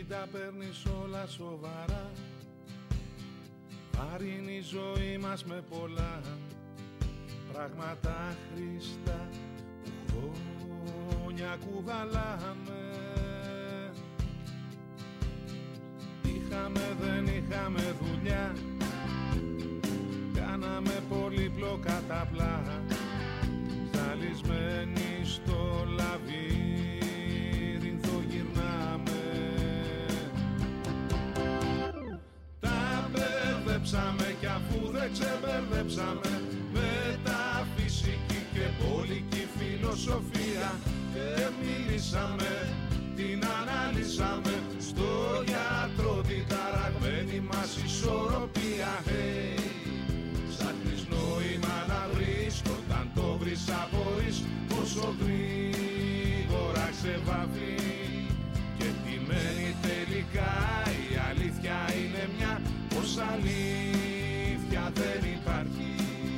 Μην τα παίρνεις όλα σοβαρά, βαρύνει η ζωή μας με πολλά πράγματα χρηστά που χρόνια κουβαλάμε. Είχαμε, δεν είχαμε δουλειά, κάναμε πολύπλοκα τα απλά, ζαλισμένοι στο λαβύρινθο γυρνάμε. Τα μπερδέψαμε κι αφού δεν ξεμπερδέψαμε, μεταφυσική και πολική φιλοσοφία, και μιλήσαμε, την αναλύσαμε, στο γιατρό την ταραγμένη μας ισορροπία. Hey, ψάχνεις νόημα να βρεις, όταν το βρεις απορείς πόσο γρήγορα ξεβαφεί, και τι μένει τελικά, η αλήθεια είναι μια, πως αλήθεια δεν υπάρχει.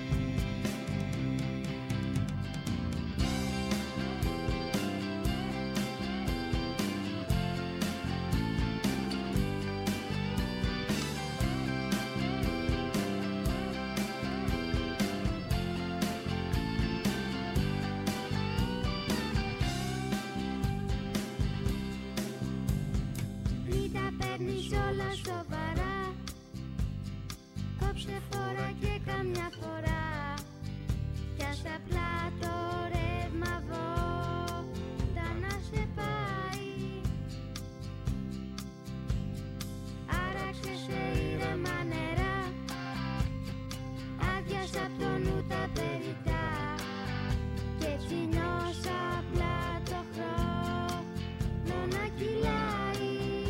Σοβαρά, κόψε φορά και καμιά φορά, κι ας απλά το ρεύμα βότα να σε πάει. Άραξε σε ήρεμα νερά, άδειασα απ' το νου τα περιτά, και έτσι νιώσα απλά το χρόνο να κυλάει.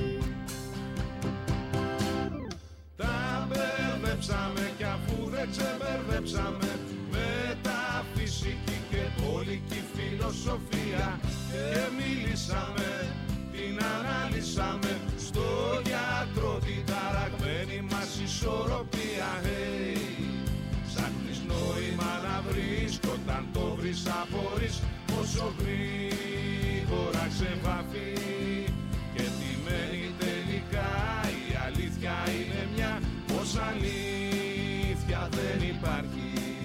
Κι αφού δεν ξεμπερδέψαμε, μεταφυσική και πολική φιλοσοφία, και μιλήσαμε, την αναλύσαμε, στο γιατρό την ταραγμένη μας ισορροπία. Hey, ψάχνεις νόημα να βρεις, κι όταν το βρεις απορείς πόσο γρήγορα ξεβαφεί, και τι μένει τελικά, η αλήθεια είναι μια, πως αλήθεια δεν υπάρχει.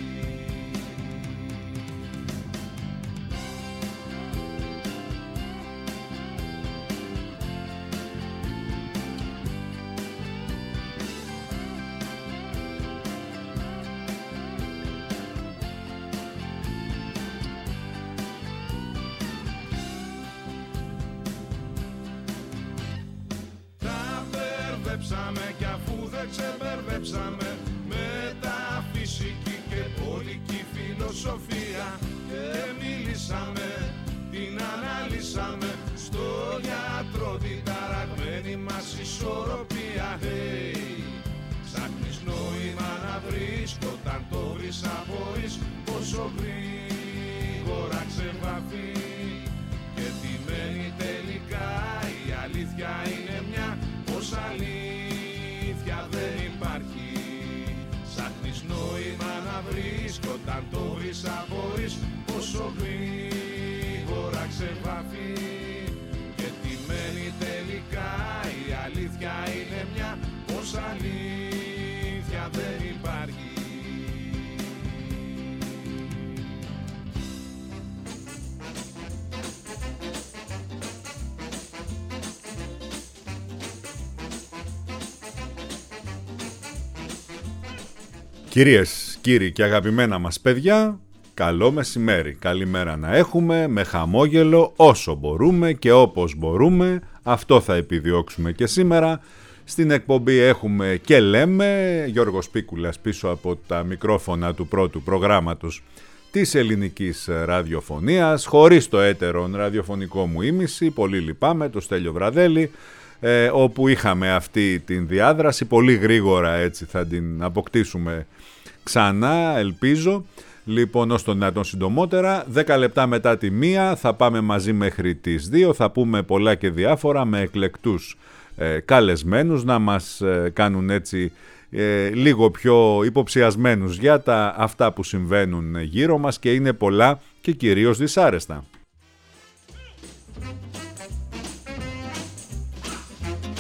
Κι αφού δεν ξεμπερδέψαμε, μεταφυσική και πολική φιλοσοφία, και μιλήσαμε, την αναλύσαμε, στο γιατρό την ταραγμένη μας ισορροπία. Hey, ψάχνεις νόημα να βρεις, κι όταν το βρεις απορείς πόσο γρήγορα ξεβαφεί, και τι μένει τελικά, η αλήθεια είναι μια, πως αλήθεια δεν υπάρχει. Ψάχνεις νόημα να βρεις, κι όταν το βρεις απορείς πόσο γρήγορα ξεβαφεί, και τι μένει τελικά, η αλήθεια είναι μια, πως αλήθεια δεν υπάρχει. Κυρίες, κύριοι και αγαπημένα μας παιδιά, καλό μεσημέρι. Καλημέρα να έχουμε, με χαμόγελο όσο μπορούμε και όπως μπορούμε. Αυτό θα επιδιώξουμε και σήμερα. Στην εκπομπή έχουμε και λέμε, Γιώργος Πίκουλας πίσω από τα μικρόφωνα του πρώτου προγράμματος της ελληνικής ραδιοφωνίας, χωρίς το έτερον ραδιοφωνικό μου ήμιση, πολύ λυπάμαι, το Στέλιο Βραδέλη, όπου είχαμε αυτή την διάδραση, πολύ γρήγορα έτσι θα την αποκτήσουμε ξανά, ελπίζω. Λοιπόν, ως το δυνατόν συντομότερα, 10 λεπτά μετά τη 1 θα πάμε μαζί μέχρι τις 2, θα πούμε πολλά και διάφορα με εκλεκτούς καλεσμένους να μας κάνουν έτσι λίγο πιο υποψιασμένους για αυτά που συμβαίνουν γύρω μας, και είναι πολλά και κυρίως δυσάρεστα.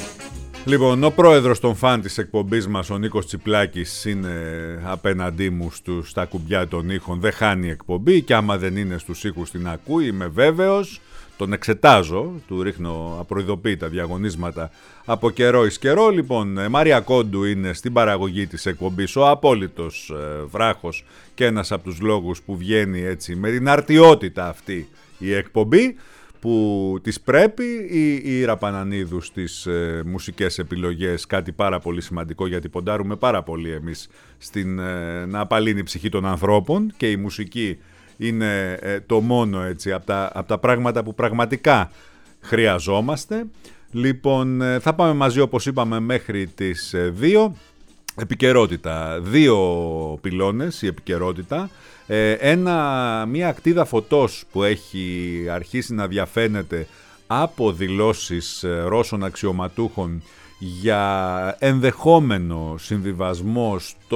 Λοιπόν, ο πρόεδρος των φαν της εκπομπής μας, ο Νίκος Τσιπλάκης, είναι απέναντί μου στα κουμπιά των ήχων. Δεν χάνει εκπομπή και άμα δεν είναι στους ήχους την ακούει, είμαι βέβαιος. Τον εξετάζω, του ρίχνω απροειδοποίητα διαγωνίσματα από καιρό εις καιρό. Λοιπόν, Μάρια Κόντου είναι στην παραγωγή της εκπομπής, ο απόλυτος βράχος και ένας από τους λόγους που βγαίνει έτσι με την αρτιότητα αυτή η εκπομπή, που της πρέπει, η Ήρα Πανανίδου στις μουσικές επιλογές, κάτι πάρα πολύ σημαντικό γιατί ποντάρουμε πάρα πολύ εμείς στην να απαλύνει η ψυχή των ανθρώπων και η μουσική είναι το μόνο έτσι από τα πράγματα που πραγματικά χρειαζόμαστε. Λοιπόν, θα πάμε μαζί όπως είπαμε μέχρι τις 2. Επικαιρότητα, 2 πυλώνες η επικαιρότητα. Μια ακτίδα φωτός που έχει αρχίσει να διαφαίνεται από δηλώσεις Ρώσων αξιωματούχων για ενδεχόμενο συμβιβασμό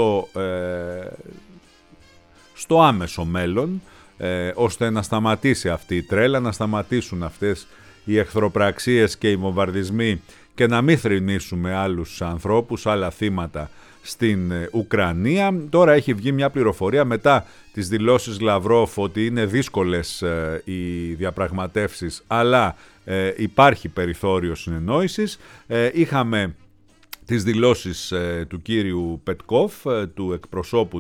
στο άμεσο μέλλον, ώστε να σταματήσει αυτή η τρέλα, να σταματήσουν αυτές οι εχθροπραξίες και οι βομβαρδισμοί και να μην θρηνήσουμε άλλους ανθρώπους, άλλα θύματα στην Ουκρανία. Τώρα έχει βγει μια πληροφορία μετά τις δηλώσεις Λαυρόφ ότι είναι δύσκολες οι διαπραγματεύσεις, αλλά υπάρχει περιθώριο συνεννόησης. Είχαμε τις δηλώσεις του κύριου Πετκόφ, του εκπροσώπου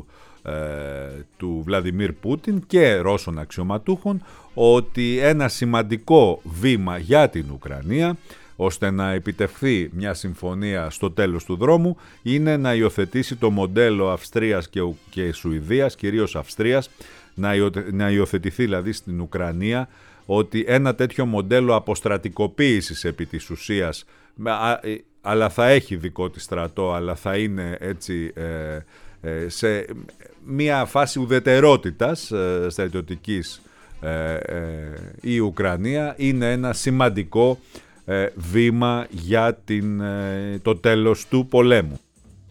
του Βλαντιμίρ Πούτιν και Ρώσων αξιωματούχων, ότι ένα σημαντικό βήμα για την Ουκρανία ώστε να επιτευχθεί μια συμφωνία στο τέλος του δρόμου είναι να υιοθετήσει το μοντέλο Αυστρίας και Σουηδίας, κυρίως Αυστρίας, να υιοθετηθεί δηλαδή στην Ουκρανία, ότι ένα τέτοιο μοντέλο αποστρατικοποίησης επί της ουσίας, αλλά θα έχει δικό της στρατό, αλλά θα είναι έτσι σε μια φάση ουδετερότητας στρατιωτικής η Ουκρανία, είναι ένα σημαντικό βήμα για το τέλος του πολέμου.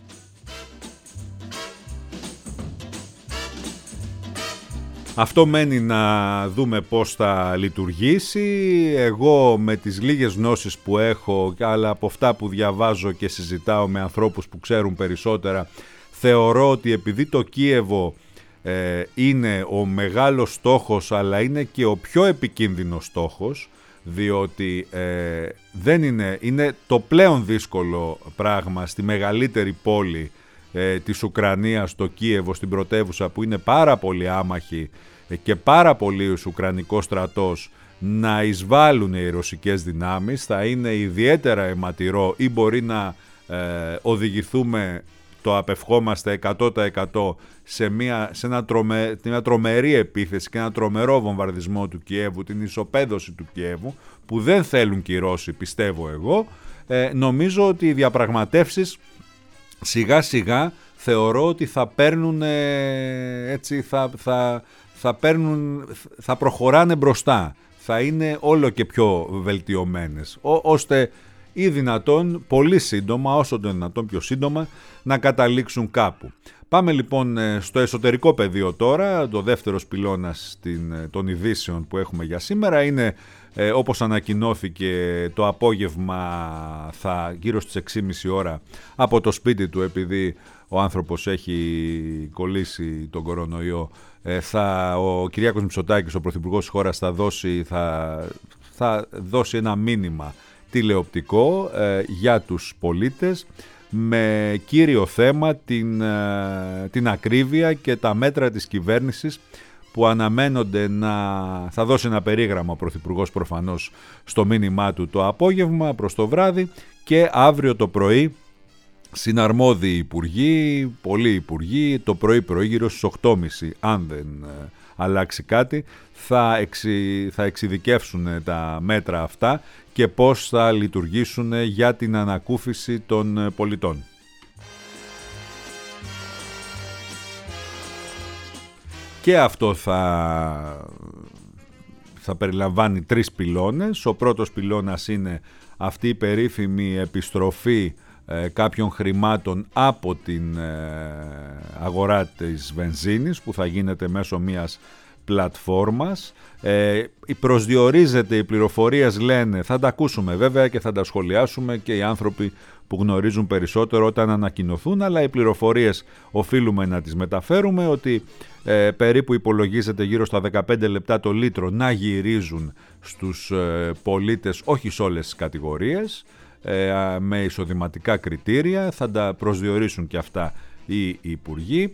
Αυτό μένει να δούμε πώς θα λειτουργήσει. Εγώ με τις λίγες γνώσεις που έχω, αλλά από αυτά που διαβάζω και συζητάω με ανθρώπους που ξέρουν περισσότερα, θεωρώ ότι επειδή το Κίεβο είναι ο μεγάλος στόχος, αλλά είναι και ο πιο επικίνδυνος στόχος, διότι είναι το πλέον δύσκολο πράγμα στη μεγαλύτερη πόλη της Ουκρανίας, το Κίεβο, στην πρωτεύουσα, που είναι πάρα πολύ άμαχοι και πάρα πολύ ο Ουκρανικός στρατός, να εισβάλλουν οι ρωσικές δυνάμεις. Θα είναι ιδιαίτερα αιματηρό ή μπορεί να οδηγηθούμε, το απευχόμαστε 100% σε μια τρομερή επίθεση και ένα τρομερό βομβαρδισμό του Κιέβου, την ισοπαίδωση του Κιέβου, που δεν θέλουν και οι Ρώσοι, πιστεύω εγώ. Νομίζω ότι οι διαπραγματεύσεις σιγά σιγά θεωρώ ότι θα παίρνουν έτσι, θα προχωράνε μπροστά, θα είναι όλο και πιο βελτιωμένες, ώστε ή δυνατόν πολύ σύντομα, όσο το δυνατόν πιο σύντομα, να καταλήξουν κάπου. Πάμε λοιπόν στο εσωτερικό πεδίο τώρα. Το δεύτερος πυλώνας των ειδήσεων που έχουμε για σήμερα είναι, όπως ανακοινώθηκε το απόγευμα, γύρω στις 6.30 ώρα από το σπίτι του, επειδή ο άνθρωπος έχει κολλήσει τον κορονοϊό, ο Κυριάκος Μητσοτάκης, ο πρωθυπουργός της χώρας, θα δώσει ένα μήνυμα τηλεοπτικό για τους πολίτες, με κύριο θέμα την ακρίβεια και τα μέτρα της κυβέρνησης που αναμένονται θα δώσει ένα περίγραμμα ο πρωθυπουργός προφανώς στο μήνυμά του το απόγευμα προς το βράδυ, και αύριο το πρωί συναρμόδιοι υπουργοί, πολλοί υπουργοί, το πρωί γύρω στις 8.30, αν δεν αλλάξει κάτι, θα εξειδικεύσουν τα μέτρα αυτά και πώς θα λειτουργήσουν για την ανακούφιση των πολιτών. Και αυτό θα περιλαμβάνει 3 πυλώνες. Ο πρώτος πυλώνας είναι αυτή η περίφημη επιστροφή κάποιων χρημάτων από την αγορά της βενζίνης, που θα γίνεται μέσω μιας πλατφόρμας. Προσδιορίζεται, οι πληροφορίες λένε, θα τα ακούσουμε βέβαια και θα τα σχολιάσουμε και οι άνθρωποι που γνωρίζουν περισσότερο όταν ανακοινωθούν, αλλά οι πληροφορίες οφείλουμε να τις μεταφέρουμε, ότι περίπου υπολογίζεται γύρω στα 15 λεπτά το λίτρο να γυρίζουν στους πολίτες, όχι σε όλες τις κατηγορίες, με εισοδηματικά κριτήρια, θα τα προσδιορίσουν και αυτά οι υπουργοί.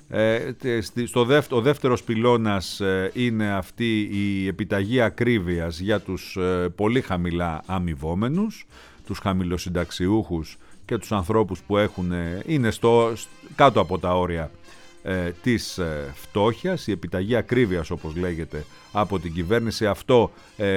Ο δεύτερος πυλώνας είναι αυτή η επιταγή ακρίβειας για τους πολύ χαμηλά αμοιβόμενους, τους χαμηλοσυνταξιούχους και τους ανθρώπους που είναι κάτω από τα όρια της φτώχειας. Η επιταγή ακρίβειας, όπως λέγεται από την κυβέρνηση, αυτό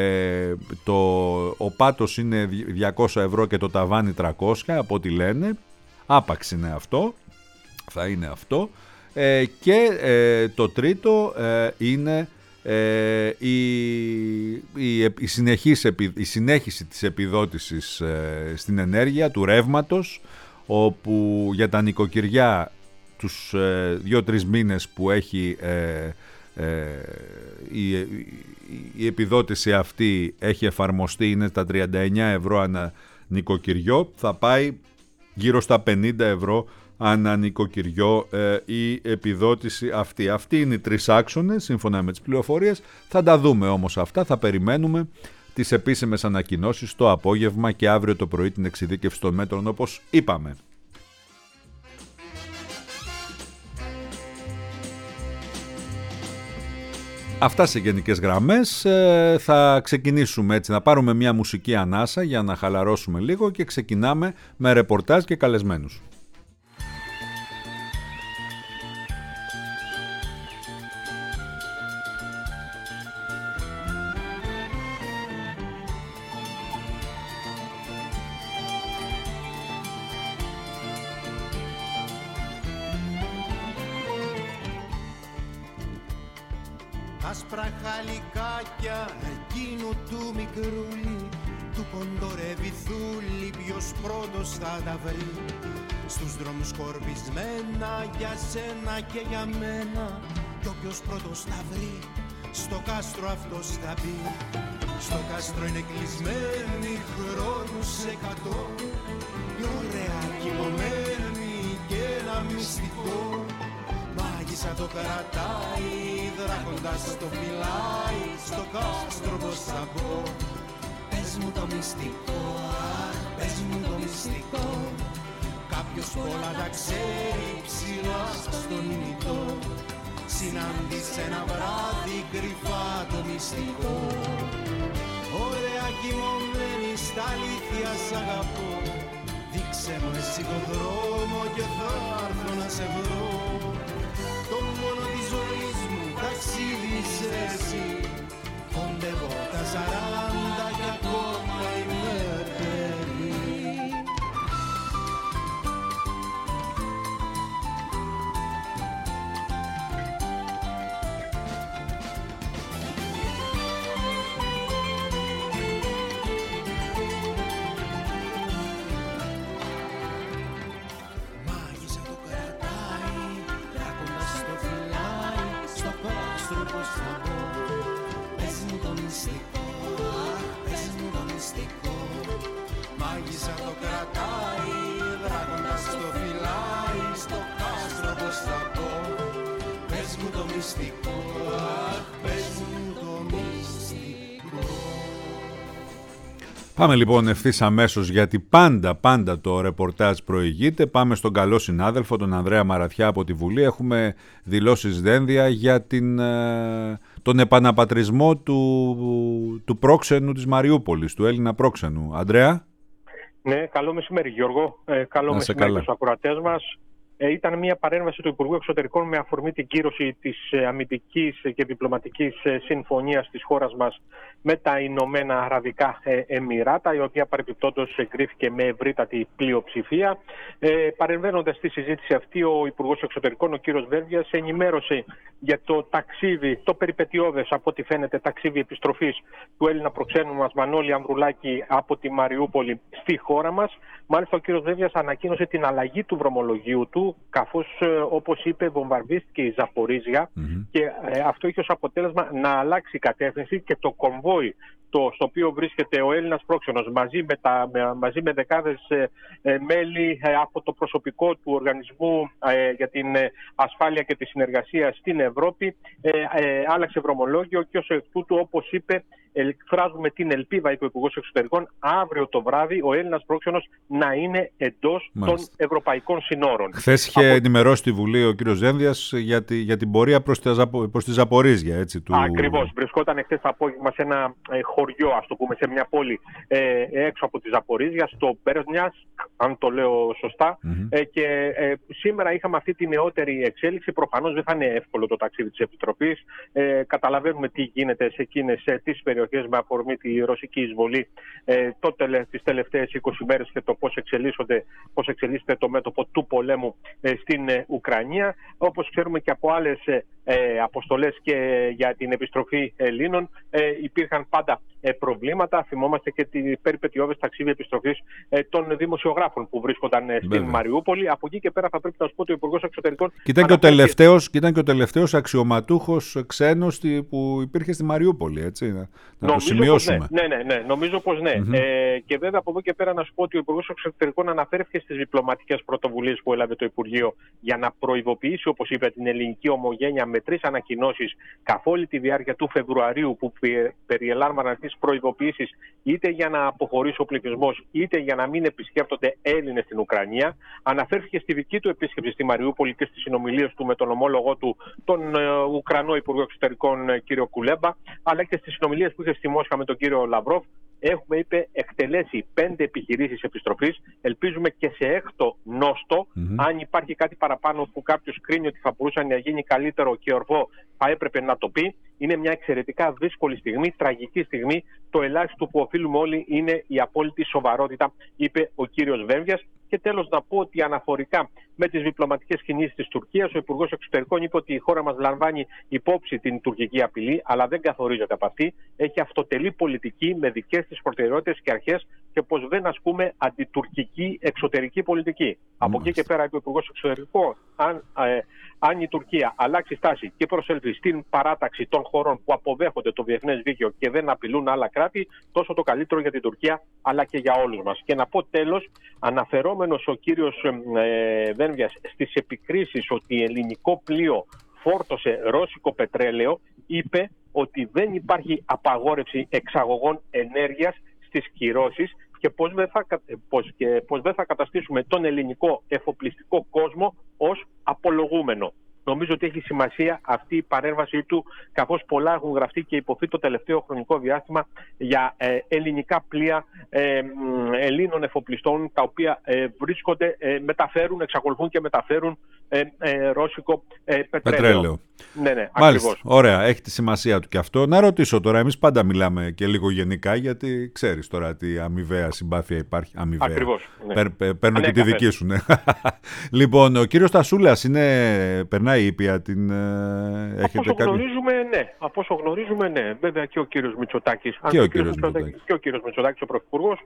ο πάτος είναι 200 ευρώ και το ταβάνι 300, από ό,τι λένε. Άπαξ είναι αυτό, θα είναι αυτό. Και το τρίτο είναι η συνέχιση της επιδότησης στην ενέργεια, του ρεύματος, όπου για τα νοικοκυριά τους 2-3 μήνες που έχει η επιδότηση αυτή έχει εφαρμοστεί, είναι τα 39 ευρώ ανά νοικοκυριό, θα πάει γύρω στα 50 ευρώ ανά νοικοκυριό η επιδότηση αυτή. Αυτοί είναι οι τρεις άξονες σύμφωνα με τις πληροφορίες. Θα τα δούμε όμως αυτά, θα περιμένουμε τις επίσημες ανακοινώσεις το απόγευμα και αύριο το πρωί την εξειδίκευση των μέτρων, όπως είπαμε. Αυτά σε γενικές γραμμές. Θα ξεκινήσουμε έτσι, να πάρουμε μια μουσική ανάσα για να χαλαρώσουμε λίγο και ξεκινάμε με ρεπορτάζ και καλεσμένους. Άσπρα χαλικάκια εκείνου του μικρούλι, του κοντορεβιθούλι, ποιος πρώτος θα τα βρει. Στους δρόμους σκορπισμένα για σένα και για μένα, κι όποιος πρώτος θα βρει, στο κάστρο αυτός θα μπει. Στο κάστρο είναι κλεισμένοι χρόνους 100, η ωραία κοιμωμένη και ένα μυστικό. Μάγισσα το κρατάει, δράκοντας το φυλάει, στο κάστρο πως θα μπω. Πες μου το μυστικό, πες μου το μυστικό. Κάποιος πολλά τα ξέρει ψηλά στον ημιτό. Συνάντησε ένα βράδυ κρυφά το μυστικό. Ωραία κοιμωμένη στα αλήθεια σ' αγαπώ. Δείξε μου εσύ το δρόμο και θα έρθω να σε βρω. Το μόνο της ζωής μου ταξίδι είσαι εσύ. Κοντεύω τα 40 και ακόμα είμαι παιδί. Μάγισσα το κρατάει, δράκοντας το φυλάει, στο κάστρο πως θα πω. Πες μου το μυστικό, πες μου το μυστικό. Πάμε λοιπόν ευθύς αμέσως, γιατί πάντα το ρεπορτάζ προηγείται. Πάμε στον καλό συνάδελφο, τον Ανδρέα Μαραθιά από τη Βουλή. Έχουμε δηλώσεις δένδια για τον επαναπατρισμό του πρόξενου της Μαριούπολης, του Έλληνα πρόξενου. Ανδρέα. Ναι, καλό μεσημέρι Γιώργο, καλό μεσημέρι στους ακροατές μας. Ήταν μια παρέμβαση του Υπουργού Εξωτερικών με αφορμή την κύρωση της αμυντικής και διπλωματικής συμφωνίας της χώρας μας με τα Ηνωμένα Αραβικά Εμιράτα, η οποία παρεπιπτόντως εγκρίθηκε με ευρύτατη πλειοψηφία. Παρεμβαίνοντας στη συζήτηση αυτή, ο Υπουργός Εξωτερικών, ο κύριος Βέρβιας, ενημέρωσε για το ταξίδι, το περιπετειώδες από ό,τι φαίνεται ταξίδι επιστροφής του Έλληνα προξένου μας Μανώλη Ανδρουλάκη από τη Μαριούπολη στη χώρα μας. Μάλιστα ο κύριος Βέμβιας ανακοίνωσε την αλλαγή του δρομολογίου του, καθώς όπως είπε βομβαρδίστηκε η Ζαπορίζια και αυτό είχε ως αποτέλεσμα να αλλάξει η κατεύθυνση και το κομβόι στο οποίο βρίσκεται ο Έλληνας πρόξενος μαζί με δεκάδες μέλη από το προσωπικό του Οργανισμού για την Ασφάλεια και τη Συνεργασία στην Ευρώπη άλλαξε δρομολόγιο και ως εκ τούτου, όπως είπε, εκφράζουμε την ελπίδα, είπε ο Υπουργός Εξωτερικών, αύριο το βράδυ ο Έλληνας πρόξενος να είναι εντός των ευρωπαϊκών συνόρων. Χθες είχε ενημερώσει τη Βουλή ο κύριος Δένδιας για την πορεία προς τη Ζαπορίζια. Έτσι, Ακριβώς. Βρισκόταν χθες το απόγευμα σε ένα χωριό, ας το πούμε, σε μια πόλη έξω από τη Ζαπορίζια, στο Μπέρνιας, αν το λέω σωστά. Και σήμερα είχαμε αυτή τη νεότερη εξέλιξη. Προφανώς δεν θα είναι εύκολο το ταξίδι της Επιτροπής. Καταλαβαίνουμε τι γίνεται σε εκείνες τις περιοχές με αφορμή τη ρωσική εισβολή τις τελευταίες 20 μέρες και το πώς εξελίσσεται το μέτωπο του πολέμου στην Ουκρανία. Όπως ξέρουμε και από άλλες αποστολές και για την επιστροφή Ελλήνων υπήρχαν πάντα προβλήματα. Θυμόμαστε και την περιπετειώδες ταξίδι επιστροφής των δημοσιογράφων που βρίσκονταν στην Μαριούπολη. Από εκεί και πέρα θα πρέπει να σου πω ότι ο Υπουργός Εξωτερικών... Και ήταν και ο τελευταίος αξιωματούχος ξένος που υπήρχε στη Μαριούπολη, έτσι, να το σημειώσουμε. Ναι, νομίζω πως ναι. Και βέβαια από εδώ και πέρα να σου πω ότι ο Υπουργός Εξωτερικών αναφέρθηκε στις διπλωματικές πρωτοβουλίες που έλαβε το Υπουργείο για να προειδοποιήσει, όπως είπε, την ελληνική ομογένεια με 3 ανακοινώσεις καθ' όλη τη διάρκεια του Φεβρουαρίου που περιελάμβαναν τις προειδοποιήσεις είτε για να αποχωρήσει ο πληθυσμός είτε για να μην επισκέπτονται Έλληνες στην Ουκρανία. Αναφέρθηκε στη δική του επίσκεψη στη Μαριούπολη και στις συνομιλίες του με τον ομόλογό του, τον Ουκρανό Υπουργό Εξωτερικών κύριο Κουλέμπα, αλλά και στις συνομιλίες που είχε στη Μόσχα με τον κύριο Λαυρόφ. Έχουμε, είπε, εκτελέσει 5 επιχειρήσεις επιστροφής. Ελπίζουμε και σε έκτο νόστο, αν υπάρχει κάτι παραπάνω που κάποιος κρίνει ότι θα μπορούσε να γίνει καλύτερο και ορθό, θα έπρεπε να το πει. Είναι μια εξαιρετικά δύσκολη στιγμή, τραγική στιγμή. Το ελάχιστο που οφείλουμε όλοι είναι η απόλυτη σοβαρότητα, είπε ο κύριος Βέμβιας. Και τέλος να πω ότι αναφορικά με τις διπλωματικές κινήσεις της Τουρκίας, ο Υπουργός Εξωτερικών είπε ότι η χώρα μας λαμβάνει υπόψη την τουρκική απειλή, αλλά δεν καθορίζεται από αυτή. Έχει αυτοτελή πολιτική με δικές της προτεραιότητες και αρχές και πως δεν ασκούμε αντιτουρκική εξωτερική πολιτική. Από εκεί και πέρα, είπε ο Υπουργός Εξωτερικών, αν η Τουρκία αλλάξει στάση και προσέλθει στην παράταξη των χωρών που αποδέχονται το διεθνές δίκαιο και δεν απειλούν άλλα κράτη, τόσο το καλύτερο για την Τουρκία αλλά και για όλους μας. Και να πω τέλος, αναφερόμενος ο κύριος Βέμβιας στις επικρίσεις ότι ελληνικό πλοίο φόρτωσε ρώσικο πετρέλαιο, είπε ότι δεν υπάρχει απαγόρευση εξαγωγών ενέργειας στις κυρώσεις και πως δεν θα καταστήσουμε τον ελληνικό εφοπλιστικό κόσμο ως απολογούμενο. Νομίζω ότι έχει σημασία αυτή η παρέμβασή του, καθώς πολλά έχουν γραφτεί και υποθεί το τελευταίο χρονικό διάστημα για ελληνικά πλοία Ελλήνων εφοπλιστών, τα οποία εξακολουθούν και μεταφέρουν ρώσικο πετρέλαιο. Ναι, μάλιστα, ωραία, έχει τη σημασία του και αυτό. Να ρωτήσω τώρα, εμείς πάντα μιλάμε και λίγο γενικά, γιατί ξέρεις τώρα τι αμοιβαία συμπάθεια υπάρχει. Ακριβώς. Ναι. Παίρνω και τη δική σου, ναι. Λοιπόν, ο κύριος Τασούλας περνάει ήπια, έχετε Από όσο γνωρίζουμε, ναι. Βέβαια και ο κύριος Μητσοτάκης. Και ο κύριος Μητσοτάκης, ο Πρωθυπουργός.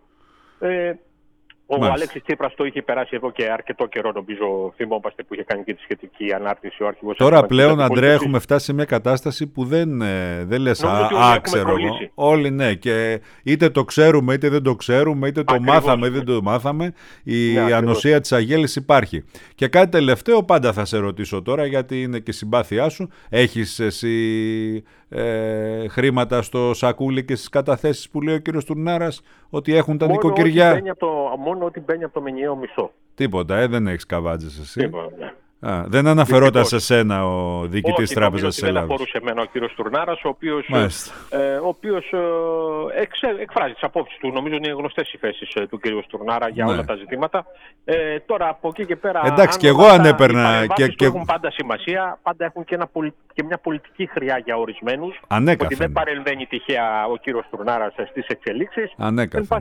Ο Αλέξης Τσίπρας το είχε περάσει εδώ και αρκετό καιρό, νομίζω, θυμόμαστε, που είχε κάνει και τη σχετική ανάρτηση ο αρχηγός. Τώρα πλέον, Αντρέα, έχουμε φτάσει σε μια κατάσταση που δεν λες ξέρω. Όλοι ναι, και είτε το ξέρουμε είτε δεν το ξέρουμε, είτε το μάθαμε είτε δεν το μάθαμε, η ανοσία της αγέλης υπάρχει. Και κάτι τελευταίο πάντα θα σε ρωτήσω τώρα, γιατί είναι και συμπάθειά σου. Έχεις εσύ χρήματα στο σακούλι και στις καταθέσεις που λέει ο κύριος Τουρνάρας ότι έχουν τα νοικοκυριά? Μόνο ότι μπαίνει από το μηνιαίο μισθό. Τίποτα, δεν έχεις καβάτζες εσύ. Τίποτα, ναι. Δεν αναφερόταν σε σένα ο διοικητής της Τράπεζας της Ελλάδας? Δεν αφορούσε εμένα ο κύριος Τουρνάρας, ο οποίος εκφράζει τις απόψεις του. Νομίζω είναι γνωστές οι θέσεις του κύριου Τουρνάρα για όλα τα ζητήματα. Τώρα από εκεί και πέρα, εντάξει, και εγώ αν έπαιρνα. Και έχουν πάντα σημασία, πάντα έχουν και μια πολιτική χρειά για ορισμένους. Ότι δεν παρεμβαίνει τυχαία ο κύριος Τουρνάρας στις εξελίξεις.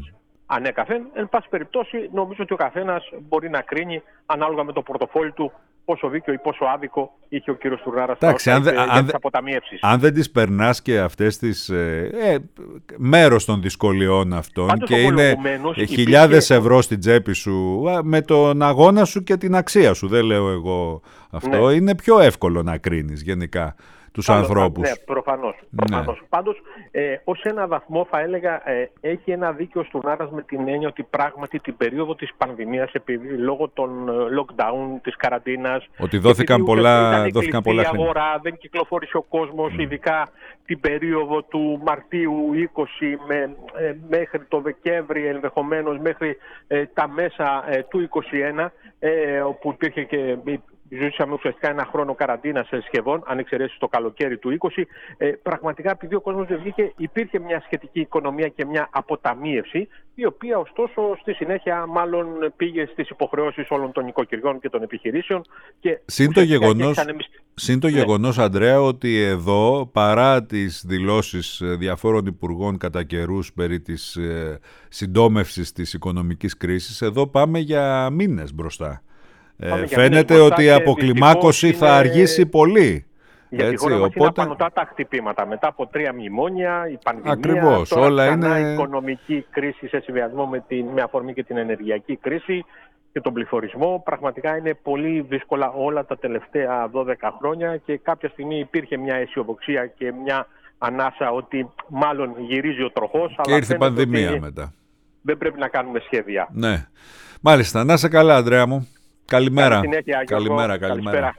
Ανέκαθεν. Εν πάση περιπτώσει, νομίζω ότι ο καθένας μπορεί να κρίνει ανάλογα με το πορτοφόλι του πόσο δίκιο ή πόσο άδικο είχε ο κύριος Τουρνάρας για τις αποταμιεύσεις. Αν δεν τις περνάς και αυτές τις μέρος των δυσκολιών αυτών, πάντως, και είναι χιλιάδες ευρώ στην τσέπη σου με τον αγώνα σου και την αξία σου, δεν λέω εγώ αυτό, ναι. Είναι πιο εύκολο να κρίνεις γενικά τους ανθρώπους. Ναι, προφανώς. Ναι. Πάντως, ως ένα βαθμό θα έλεγα έχει ένα δίκιο Στουρνάρας με την έννοια ότι πράγματι την περίοδο της πανδημίας, επειδή λόγω των lockdown, της καραντίνας, ότι δόθηκαν πολλά η αγορά, δεν κυκλοφόρησε ο κόσμος, ειδικά την περίοδο του Μαρτίου 20 μέχρι το Δεκέμβρη, ενδεχομένως μέχρι τα μέσα του 21, όπου υπήρχε και... Ζούσαμε ουσιαστικά ένα χρόνο καραντίνας σχεδόν, αν εξαιρέσεις το καλοκαίρι του 20. Πραγματικά, επειδή ο κόσμος δεν βγήκε, υπήρχε μια σχετική οικονομία και μια αποταμίευση, η οποία ωστόσο στη συνέχεια μάλλον πήγε στις υποχρεώσεις όλων των νοικοκυριών και των επιχειρήσεων. Συν το γεγονός, Ανδρέα, ότι εδώ, παρά τις δηλώσεις διαφόρων υπουργών κατά καιρούς περί της συντόμευσης της οικονομικής κρίσης, εδώ πάμε για μήνες μπροστά. Φαίνεται ότι η αποκλιμάκωση θα αργήσει πολύ. Γιατί η χώρα μας είναι απανωτά τα χτυπήματα. Μετά από 3 μνημόνια, η πανδημία, ακριβώς, τώρα όλα ξανά είναι... η οικονομική κρίση σε συνδυασμό με αφορμή και την ενεργειακή κρίση και τον πληθωρισμό. Πραγματικά είναι πολύ δύσκολα όλα τα τελευταία 12 χρόνια και κάποια στιγμή υπήρχε μια αισιοδοξία και μια ανάσα ότι μάλλον γυρίζει ο τροχός. Και ήρθε η πανδημία μετά. Δεν πρέπει να κάνουμε σχέδια. Ναι. Μάλιστα. Να είσαι καλά, Ανδρέα μου. Καλημέρα. Καλημέρα.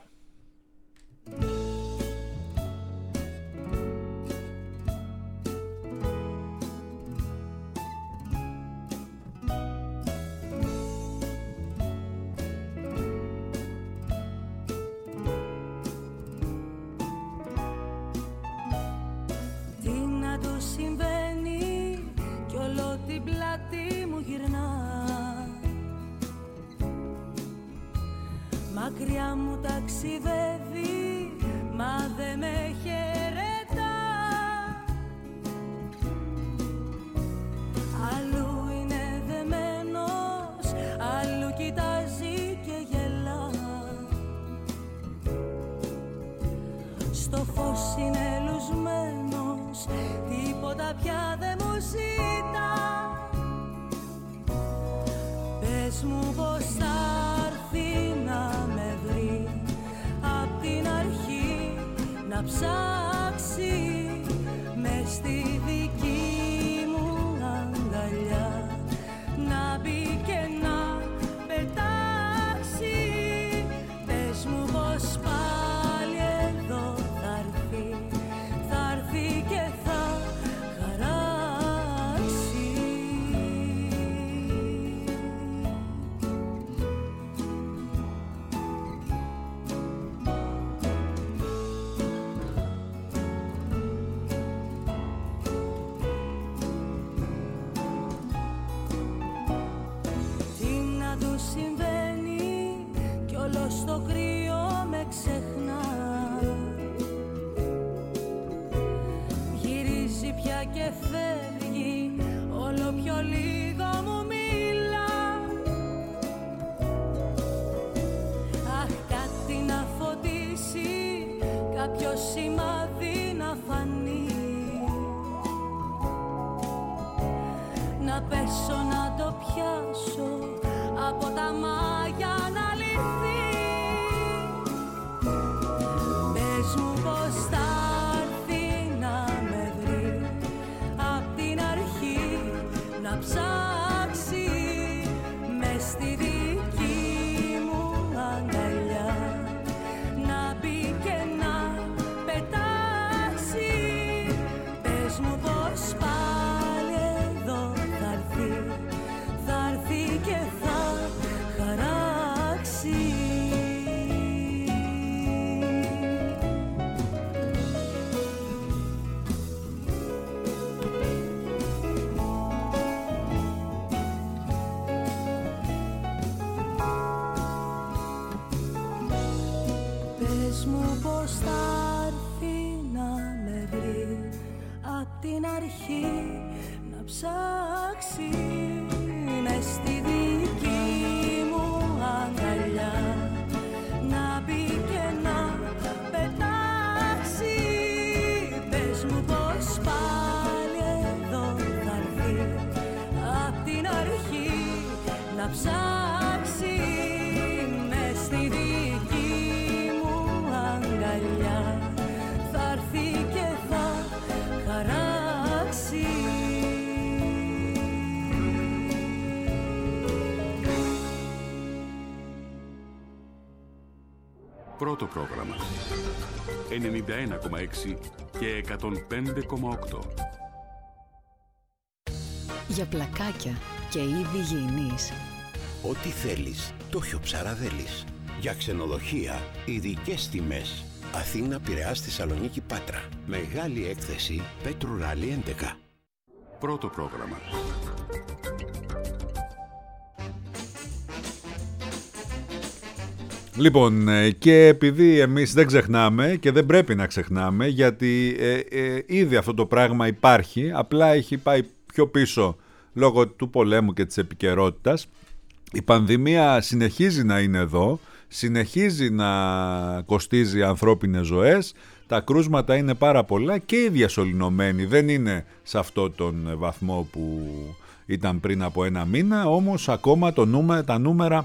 Τι να του συμβαίνει κι όλο την πλάτη μου γυρνά. Μακριά μου ταξιδεύει, μα δε με χαιρετά. Αλλού είναι δεμένος, αλλού κοιτάζει και γελά. Στο φως είναι λουσμένος, τίποτα πια δεν μου ζητά. Πες μου πως θα έρθει να με βρει, απ' την αρχή να ψάξει μες στη δική μου αγκαλιά, να μπει και να πετάξει. Πες μου πως πάλι εδώ θα έρθει και θα χαράξει. Συμβαίνει κι όλο στο κρύο με ξεχνά. Γυρίζει πια και φεύγει, όλο πιο λίγο μου μιλά. Αχ, κάτι να φωτίσει, κάποιο σημάδι να φανεί. Να πέσω να το πιάσω, από τα μάγια να λυθεί. Πες μου πως θα έρθει να με βρει, απ' την αρχή να ψάξει μες στη δική μου αγκαλιά, να μπει και να πετάξει. Πες μου πως πάλι εδώ θα έρθει και θα χαράξει. Πρώτο πρόγραμμα 91,6 και 105,8. Για πλακάκια και είδη γηινής. Ό,τι θέλεις, το Χιο Ψαραδέλης. Για ξενοδοχεία, ειδικές τιμές. Αθήνα, Πειραιάς, Θεσσαλονίκη, Πάτρα. Μεγάλη έκθεση Πέτρου Ράλι 11. Πρώτο πρόγραμμα. Λοιπόν, και επειδή εμείς δεν ξεχνάμε και δεν πρέπει να ξεχνάμε, γιατί ήδη αυτό το πράγμα υπάρχει, απλά έχει πάει πιο πίσω λόγω του πολέμου και της επικαιρότητας. Η πανδημία συνεχίζει να είναι εδώ, συνεχίζει να κοστίζει ανθρώπινες ζωές, τα κρούσματα είναι πάρα πολλά και οι διασωληνωμένοι δεν είναι σε αυτό τον βαθμό που ήταν πριν από ένα μήνα, όμως ακόμα τα νούμερα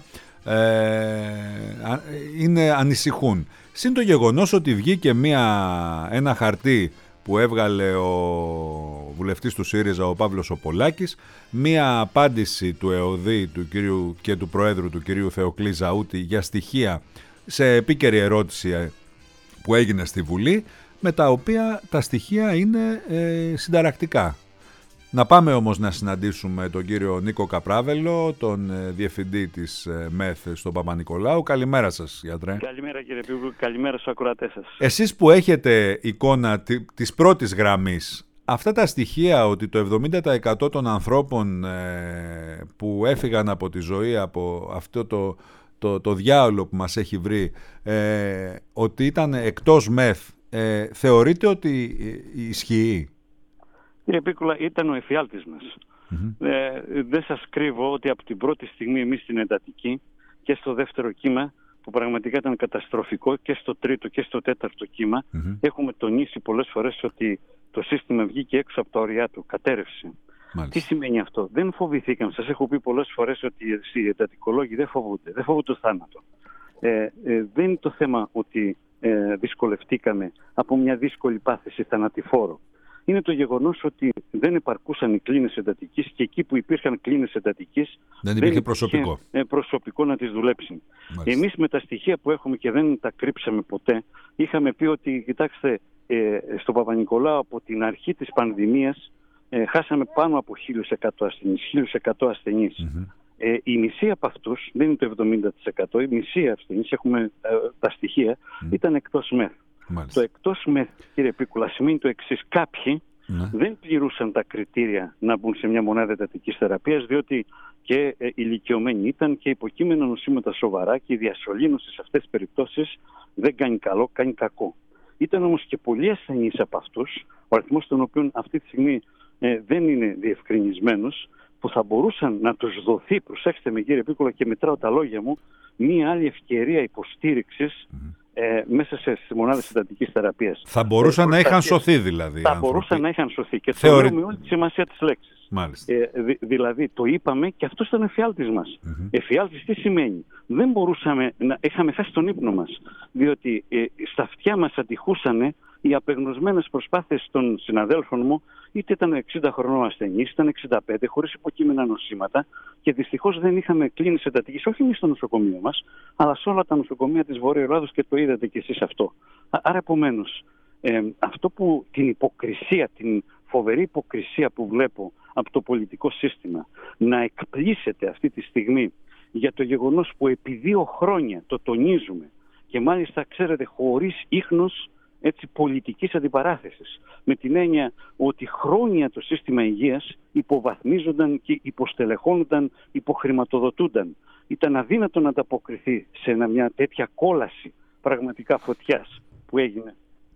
ανησυχούν. Συν το γεγονός ότι βγήκε ένα χαρτί που έβγαλε ο βουλευτής του ΣΥΡΙΖΑ, ο Παύλος ο Πολάκης, μία απάντηση του ΕΟΔΗ και του Προέδρου του κυρίου Θεοκλή Ζαούτη για στοιχεία σε επίκαιρη ερώτηση που έγινε στη Βουλή, με τα οποία τα στοιχεία είναι συνταρακτικά. Να πάμε όμως να συναντήσουμε τον κύριο Νίκο Καπράβελο, τον διευθυντή της ΜΕΘ στον Παπα-Νικολάου. Καλημέρα σας, γιατρέ. Καλημέρα κύριε Πύργου, καλημέρα στους ακροατές σας. Εσείς που έχετε εικόνα της πρώτης γραμμής, αυτά τα στοιχεία ότι το 70% των ανθρώπων που έφυγαν από τη ζωή, από αυτό το διάολο που μας έχει βρει, ότι ήταν εκτός ΜΕΘ, θεωρείτε ότι ισχύει? Κύριε Πίκουλα, ήταν ο εφιάλτης μας. Δεν σας κρύβω ότι από την πρώτη στιγμή εμείς στην εντατική και στο δεύτερο κύμα, που πραγματικά ήταν καταστροφικό, και στο τρίτο και στο τέταρτο κύμα, έχουμε τονίσει πολλές φορές ότι το σύστημα βγήκε έξω από τα ωριά του, κατέρευσε. Τι σημαίνει αυτό? Δεν φοβηθήκαμε. Σας έχω πει πολλές φορές ότι οι εντατικολόγοι δεν φοβούνται το θάνατο. Δεν είναι το θέμα ότι δυσκολευτήκαμε από μια δύσκολη πάθηση θανατηφόρο. Είναι το γεγονός ότι δεν επαρκούσαν οι κλίνες εντατικής και εκεί που υπήρχαν κλίνες εντατικής δεν υπήρχε προσωπικό να τις δουλέψουν. Εμείς με τα στοιχεία που έχουμε και δεν τα κρύψαμε ποτέ, είχαμε πει ότι, κοιτάξτε, στο Παπα-Νικολάου από την αρχή της πανδημίας χάσαμε πάνω από 1.100 ασθενείς. Η μισή από αυτούς, δεν είναι το 70%, η μισή ασθενείς, έχουμε τα στοιχεία, ήταν εκτός ΜΕΘ. Το εκτός ΜΕΘ, κύριε Πίκουλα, σημαίνει το εξής: κάποιοι δεν πληρούσαν τα κριτήρια να μπουν σε μια μονάδα εντατικής θεραπείας, διότι και ηλικιωμένοι ήταν και υποκείμενα νοσήματα σοβαρά, και η διασωλήνωση σε αυτές τις περιπτώσεις δεν κάνει καλό, κάνει κακό. Ήταν όμως και πολλοί ασθενείς από αυτούς, ο αριθμός των οποίων αυτή τη στιγμή δεν είναι διευκρινισμένος, που θα μπορούσαν να τους δοθεί, προσέξτε με κύριε Πίκουλα και μετράω τα λόγια μου, μία άλλη ευκαιρία υποστήριξης μέσα σε μονάδες εντατικής θεραπείας. Θα μπορούσαν να είχαν σωθεί δηλαδή. Θα μπορούσαν να είχαν σωθεί και το λέω με όλη τη σημασία της λέξης. Δηλαδή το είπαμε και αυτό ήταν εφιάλτης μας. Εφιάλτης τι σημαίνει? Δεν μπορούσαμε είχαμε χάσει τον ύπνο μας, διότι στα αυτιά μας ατυχούσαν οι απεγνωσμένες προσπάθειες των συναδέλφων μου, είτε ήταν 60 χρονών ασθενής, ήταν 65, χωρίς υποκείμενα νοσήματα, και δυστυχώς δεν είχαμε κλίνες εντατικής, όχι εμείς στο νοσοκομείο μας, αλλά σε όλα τα νοσοκομεία της Βόρειου Ελλάδος, και το είδατε κι εσείς αυτό. Άρα επομένως, αυτό που την υποκρισία, την φοβερή υποκρισία που βλέπω από το πολιτικό σύστημα να εκπλήσεται αυτή τη στιγμή για το γεγονός που επί 2 χρόνια το τονίζουμε, και μάλιστα ξέρετε χωρίς ίχνος πολιτικής αντιπαράθεσης, με την έννοια ότι χρόνια το σύστημα υγείας υποβαθμίζονταν και υποστελεχώνονταν, υποχρηματοδοτούνταν. Ήταν αδύνατο να ανταποκριθεί σε μια τέτοια κόλαση πραγματικά φωτιάς που έγινε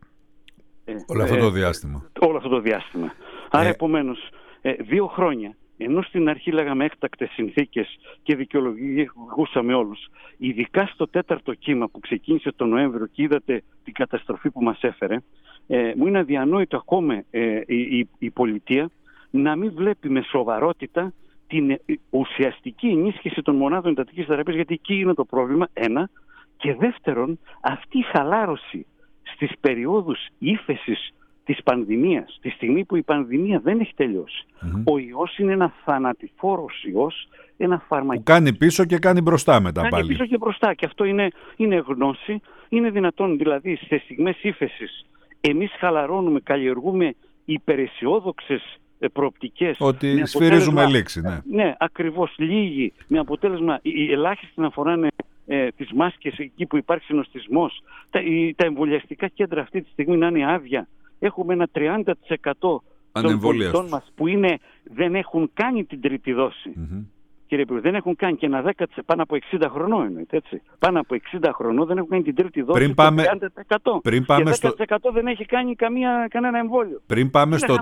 όλο αυτό το διάστημα. Άρα επομένως 2 χρόνια, ενώ στην αρχή λέγαμε έκτακτες συνθήκες και δικαιολογούσαμε όλους, ειδικά στο τέταρτο κύμα που ξεκίνησε τον Νοέμβριο και είδατε την καταστροφή που μας έφερε, μου είναι αδιανόητο ακόμα η πολιτεία να μην βλέπει με σοβαρότητα την ουσιαστική ενίσχυση των μονάδων εντατικής θεραπείας, γιατί εκεί είναι το πρόβλημα, ένα, και δεύτερον αυτή η χαλάρωση στις περιόδους ύφεσης της πανδημίας, τη στιγμή που η πανδημία δεν έχει τελειώσει. Ο ιός είναι ένα θανατηφόρος ιός, ένα φαρμακείο. Που κάνει πίσω και κάνει μπροστά μετά πάλι. Κάνει πίσω και μπροστά, και αυτό είναι γνώση. Είναι δυνατόν δηλαδή σε στιγμές ύφεσης εμείς χαλαρώνουμε, καλλιεργούμε υπεραισιόδοξες προοπτικές. Ότι σφυρίζουμε λήξη, ναι. Ναι, ακριβώς, λίγοι, με αποτέλεσμα οι ελάχιστοι να φοράνε τις μάσκες εκεί που υπάρχει συνοστισμός, τα εμβολιαστικά κέντρα αυτή τη στιγμή να είναι άδεια. Έχουμε ένα 30% των πολιτών μας που δεν έχουν κάνει την τρίτη δόση. Κύριε Υπουργέ, δεν έχουν κάνει, και ένα 10% πάνω από 60 χρονών εννοείται, έτσι. Πάνω από 60 χρονών δεν έχουν κάνει την τρίτη δόση. Πριν πάμε, 30%. Πριν πάμε και 10% δεν έχει κάνει κανένα εμβόλιο. Πριν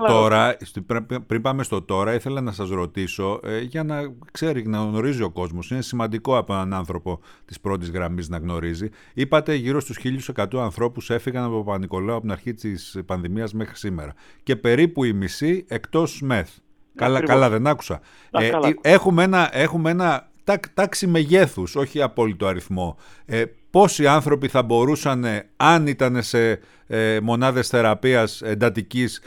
πάμε στο τώρα, ήθελα να σας ρωτήσω, για να ξέρει, να γνωρίζει ο κόσμος. Είναι σημαντικό από έναν άνθρωπο της πρώτης γραμμής να γνωρίζει. Είπατε γύρω στους 1.100 ανθρώπους έφυγαν από Παπα-Νικολάου από την αρχή της πανδημίας μέχρι σήμερα. Και περίπου οι μισοί εκτός ΜΕΘ. Καλά, δεν άκουσα. Έχουμε ένα τάξη μεγέθους, όχι απόλυτο αριθμό. Πόσοι άνθρωποι θα μπορούσαν, αν ήταν σε μονάδες θεραπείας εντατικής,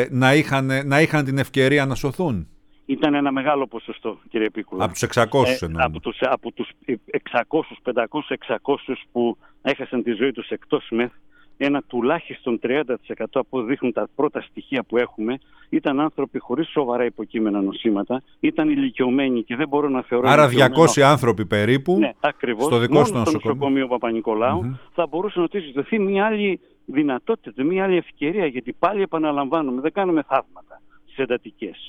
να είχαν την ευκαιρία να σωθούν? Ήταν ένα μεγάλο ποσοστό, κύριε Επίκουλα. Από τους 600 εννοώ. Από τους 600, 500, 600 που έχασαν τη ζωή τους εκτός ΜΕΘ, ένα τουλάχιστον 30% αποδείχνουν τα πρώτα στοιχεία που έχουμε, ήταν άνθρωποι χωρίς σοβαρά υποκείμενα νοσήματα, ήταν ηλικιωμένοι και δεν μπορώ να θεωρώ... Άρα 200 άνθρωποι περίπου, ναι, ακριβώς, στο δικό στο νοσοκομείο Παπα-Νικολάου, θα μπορούσε να τους δοθεί μια άλλη δυνατότητα, μια άλλη ευκαιρία, γιατί πάλι επαναλαμβάνουμε, δεν κάνουμε θαύματα στις εντατικές.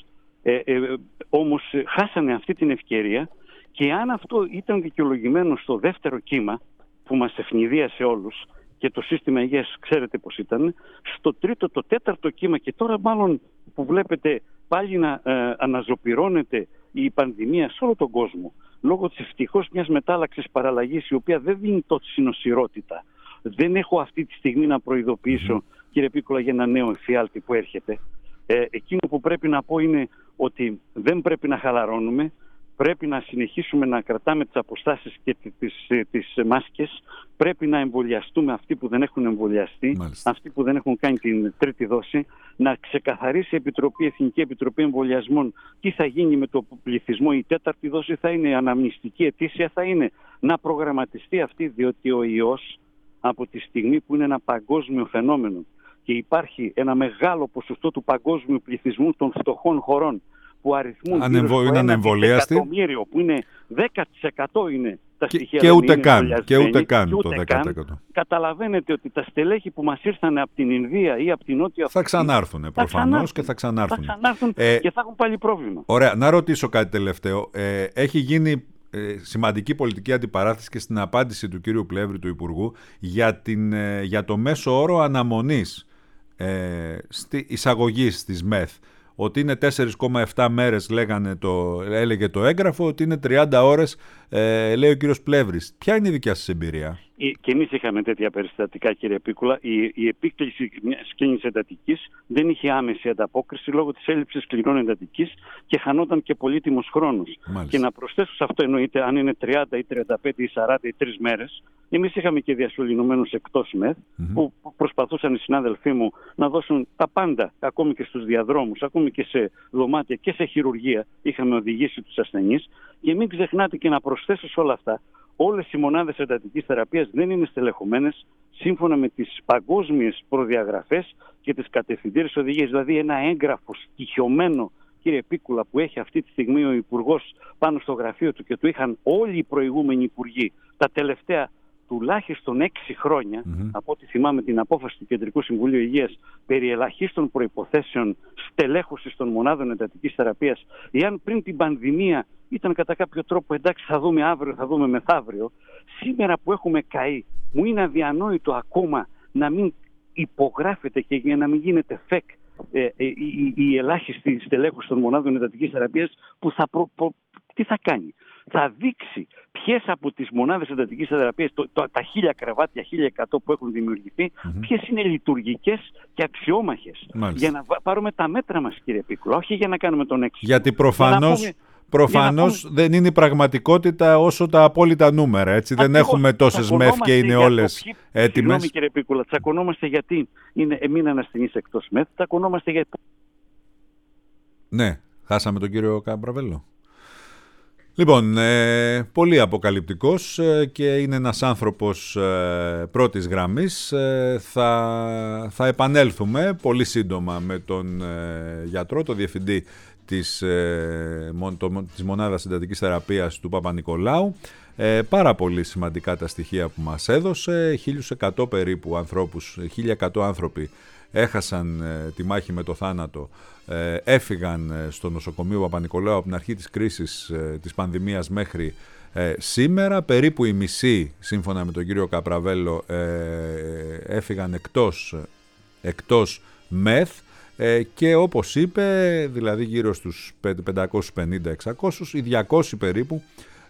Όμως χάσανε αυτή την ευκαιρία, και αν αυτό ήταν δικαιολογημένο στο δεύτερο κύμα που μας ευνηδίασε όλους, και το σύστημα υγείας ξέρετε πως ήταν, στο τρίτο, το τέταρτο κύμα, και τώρα μάλλον που βλέπετε πάλι να αναζωπυρώνεται η πανδημία σε όλο τον κόσμο, λόγω της ευτυχώς μιας μετάλλαξης παραλλαγής, η οποία δεν δίνει τόση νοσηρότητα. Δεν έχω αυτή τη στιγμή να προειδοποιήσω, κύριε Πίκολα, για ένα νέο εφιάλτη που έρχεται. Εκείνο που πρέπει να πω είναι ότι δεν πρέπει να χαλαρώνουμε. Πρέπει να συνεχίσουμε να κρατάμε τις αποστάσεις και τις μάσκες. Πρέπει να εμβολιαστούμε αυτοί που δεν έχουν εμβολιαστεί, μάλιστα, αυτοί που δεν έχουν κάνει την τρίτη δόση. Να ξεκαθαρίσει η Εθνική Επιτροπή Εμβολιασμών τι θα γίνει με το πληθυσμό. Η τέταρτη δόση θα είναι αναμνηστική, ετήσια θα είναι. Να προγραμματιστεί αυτή, διότι ο ιός, από τη στιγμή που είναι ένα παγκόσμιο φαινόμενο και υπάρχει ένα μεγάλο ποσοστό του παγκόσμιου πληθυσμού των φτωχών χωρών, που αριθμούν ένα εκατομμύριο, που είναι 10% είναι τα στοιχεία. Και ούτε καν το 10%. Καταλαβαίνετε ότι τα στελέχη που μας ήρθαν από την Ινδία ή από την Νότια Αφρική θα ξανάρθουν προφανώς και θα ξανάρθουν. Και θα έχουν πάλι πρόβλημα. Ωραία, να ρωτήσω κάτι τελευταίο. Έχει γίνει σημαντική πολιτική αντιπαράθεση και στην απάντηση του κύριου Πλεύρη, του Υπουργού, για το μέσο όρο αναμονής εισαγωγής της ΜΕΘ. Ότι είναι 4,7 μέρες έλεγε το έγγραφο, ότι είναι 30 ώρες, λέει ο κύριος Πλεύρης. Ποια είναι η δικιά σας εμπειρία? Και εμείς είχαμε τέτοια περιστατικά, κύριε Επίκουλα. Η επίκληση μιας σκήνης εντατικής δεν είχε άμεση ανταπόκριση λόγω της έλλειψης κλινών εντατικής και χανόταν και πολύτιμος χρόνος. Μάλιστα. Και να προσθέσω σε αυτό, εννοείται, αν είναι 30 ή 35 ή 40 ή 3 μέρες, εμείς είχαμε και διασωληνωμένους εκτός ΜΕΘ, που προσπαθούσαν οι συνάδελφοί μου να δώσουν τα πάντα, ακόμη και στους διαδρόμους, ακόμη και σε δωμάτια και σε χειρουργεία. Είχαμε οδηγήσει τους ασθενείς. Και μην ξεχνάτε, και να προσθέσω σε όλα αυτά, όλες οι μονάδες εντατικής θεραπείας δεν είναι στελεχωμένες σύμφωνα με τις παγκόσμιες προδιαγραφές και τις κατευθυντήρες οδηγίες. Δηλαδή ένα έγγραφο στοιχειωμένο, κύριε Πίκουλα, που έχει αυτή τη στιγμή ο Υπουργός πάνω στο γραφείο του και του είχαν όλοι οι προηγούμενοι Υπουργοί τα τελευταία τουλάχιστον 6 χρόνια, από ό,τι θυμάμαι την απόφαση του Κεντρικού Συμβουλίου Υγείας περί ελαχίστων προϋποθέσεων στελέχωσης των μονάδων εντατικής θεραπείας, εάν πριν την πανδημία ήταν κατά κάποιο τρόπο εντάξει, θα δούμε αύριο, θα δούμε μεθαύριο, σήμερα που έχουμε καεί, μου είναι αδιανόητο ακόμα να μην υπογράφεται και για να μην γίνεται φεκ η ελάχιστη στελέχωση των μονάδων εντατικής θεραπείας, που τι θα κάνει? Θα δείξει ποιες από τις μονάδες εντατικής θεραπείας, τα 1000 κρεβάτια, 1100 που έχουν δημιουργηθεί, ποιες είναι λειτουργικές και αξιόμαχες. Μάλιστα. Για να πάρουμε τα μέτρα μας, κύριε Πίκουλα, όχι για να κάνουμε τον έξω. Γιατί προφανώς δεν είναι η πραγματικότητα όσο τα απόλυτα νούμερα. Έτσι. Δεν έχουμε τόσες ΜΕΘ και είναι όλες έτοιμες. Συγγνώμη κύριε Πίκουλα, τσακωνόμαστε γιατί έμειναν ασθενείς εκτός ΜΕΘ, τσακωνόμαστε γιατί... Ναι, χάσαμε τον κύριο Καπραβέλλο. Λοιπόν, πολύ αποκαλυπτικός και είναι ένας άνθρωπος πρώτης γραμμής. Θα επανέλθουμε πολύ σύντομα με τον γιατρό, τον διευθυντή της Μονάδας Συντατικής Θεραπείας του Παπα-Νικολάου. Πάρα πολύ σημαντικά τα στοιχεία που μας έδωσε. 1.100 περίπου ανθρώπους, 1.100 άνθρωποι έχασαν τη μάχη με το θάνατο, έφυγαν στο νοσοκομείο Παπα-Νικολάου από την αρχή της κρίσης της πανδημίας μέχρι σήμερα. Περίπου οι μισοί, σύμφωνα με τον κύριο Καπραβέλλο, έφυγαν εκτός ΜΕΘ και όπως είπε, δηλαδή γύρω στους 550-600, οι 200 περίπου.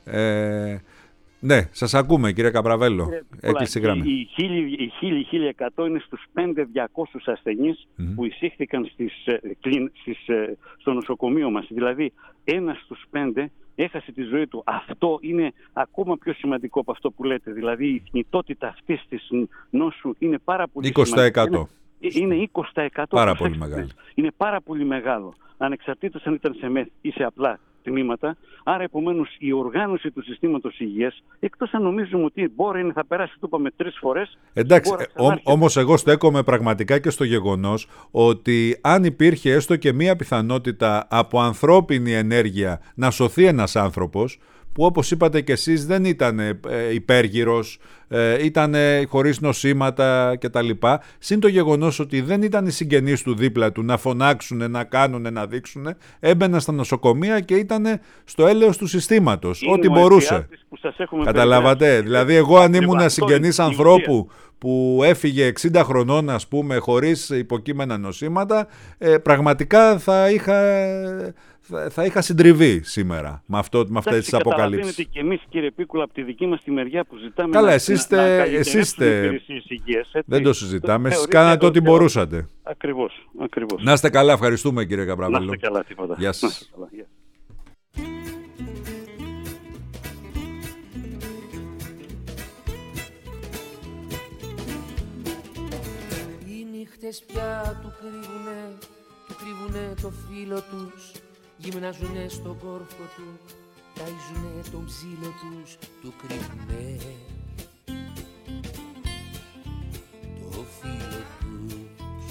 Ναι, σας ακούμε κύριε Καπραβέλλο. Έκλεισε η γραμμή. Οι 1.100 είναι στους 5.200 ασθενείς που εισήχθηκαν στο νοσοκομείο μας. Δηλαδή, ένας στους 5 έχασε τη ζωή του. Αυτό είναι ακόμα πιο σημαντικό από αυτό που λέτε. Δηλαδή, η θνητότητα αυτής της νόσου είναι πάρα πολύ 20%. σημαντική. Είναι 20%. Πάρα πολύ μεγάλο. Είναι πάρα πολύ μεγάλο. Ανεξαρτήτως αν ήταν σε ΜΕΘ ή σε απλά τμήματα. Άρα, επομένως, η οργάνωση του συστήματος υγείας, εκτός αν νομίζουμε ότι μπορεί θα περάσει, το είπαμε 3 φορές. Εντάξει, όμως εγώ στέκομαι πραγματικά και στο γεγονός ότι αν υπήρχε έστω και μία πιθανότητα από ανθρώπινη ενέργεια να σωθεί ένας άνθρωπος, που όπως είπατε και εσείς δεν ήταν υπέργυρος, ήταν χωρίς νοσήματα κτλ. Συν το γεγονός ότι δεν ήταν οι συγγενείς του δίπλα του να φωνάξουν, να κάνουν, να δείξουν, έμπαιναν στα νοσοκομεία και ήταν στο έλεος του συστήματος, ό,τι μπορούσε. Καταλάβατε, δηλαδή εγώ αν ήμουν συγγενής ανθρώπου που έφυγε 60 χρονών, ας πούμε, χωρίς υποκείμενα νοσήματα, πραγματικά θα είχα συντριβεί σήμερα με αυτές τις αποκαλύψεις. Καταλαβαίνετε και εμείς, κύριε Πίκουλα, από τη δική μας τη μεριά που ζητάμε. Καλά, εσείς δεν το συζητάμε. Εσείς κάνατε ό,τι μπορούσατε. Ακριβώς. Να είστε καλά, ευχαριστούμε κύριε Καπραβέλλο. Να είστε καλά, τίποτα. Γεια σας. Οι νύχτες πια του κρύβουνε το φύλλο τους. Γυμνάζουνε στον κόρφο του, ταΐζουνε τον ψήλο τους, του κρύβουνε το φύλλο τους.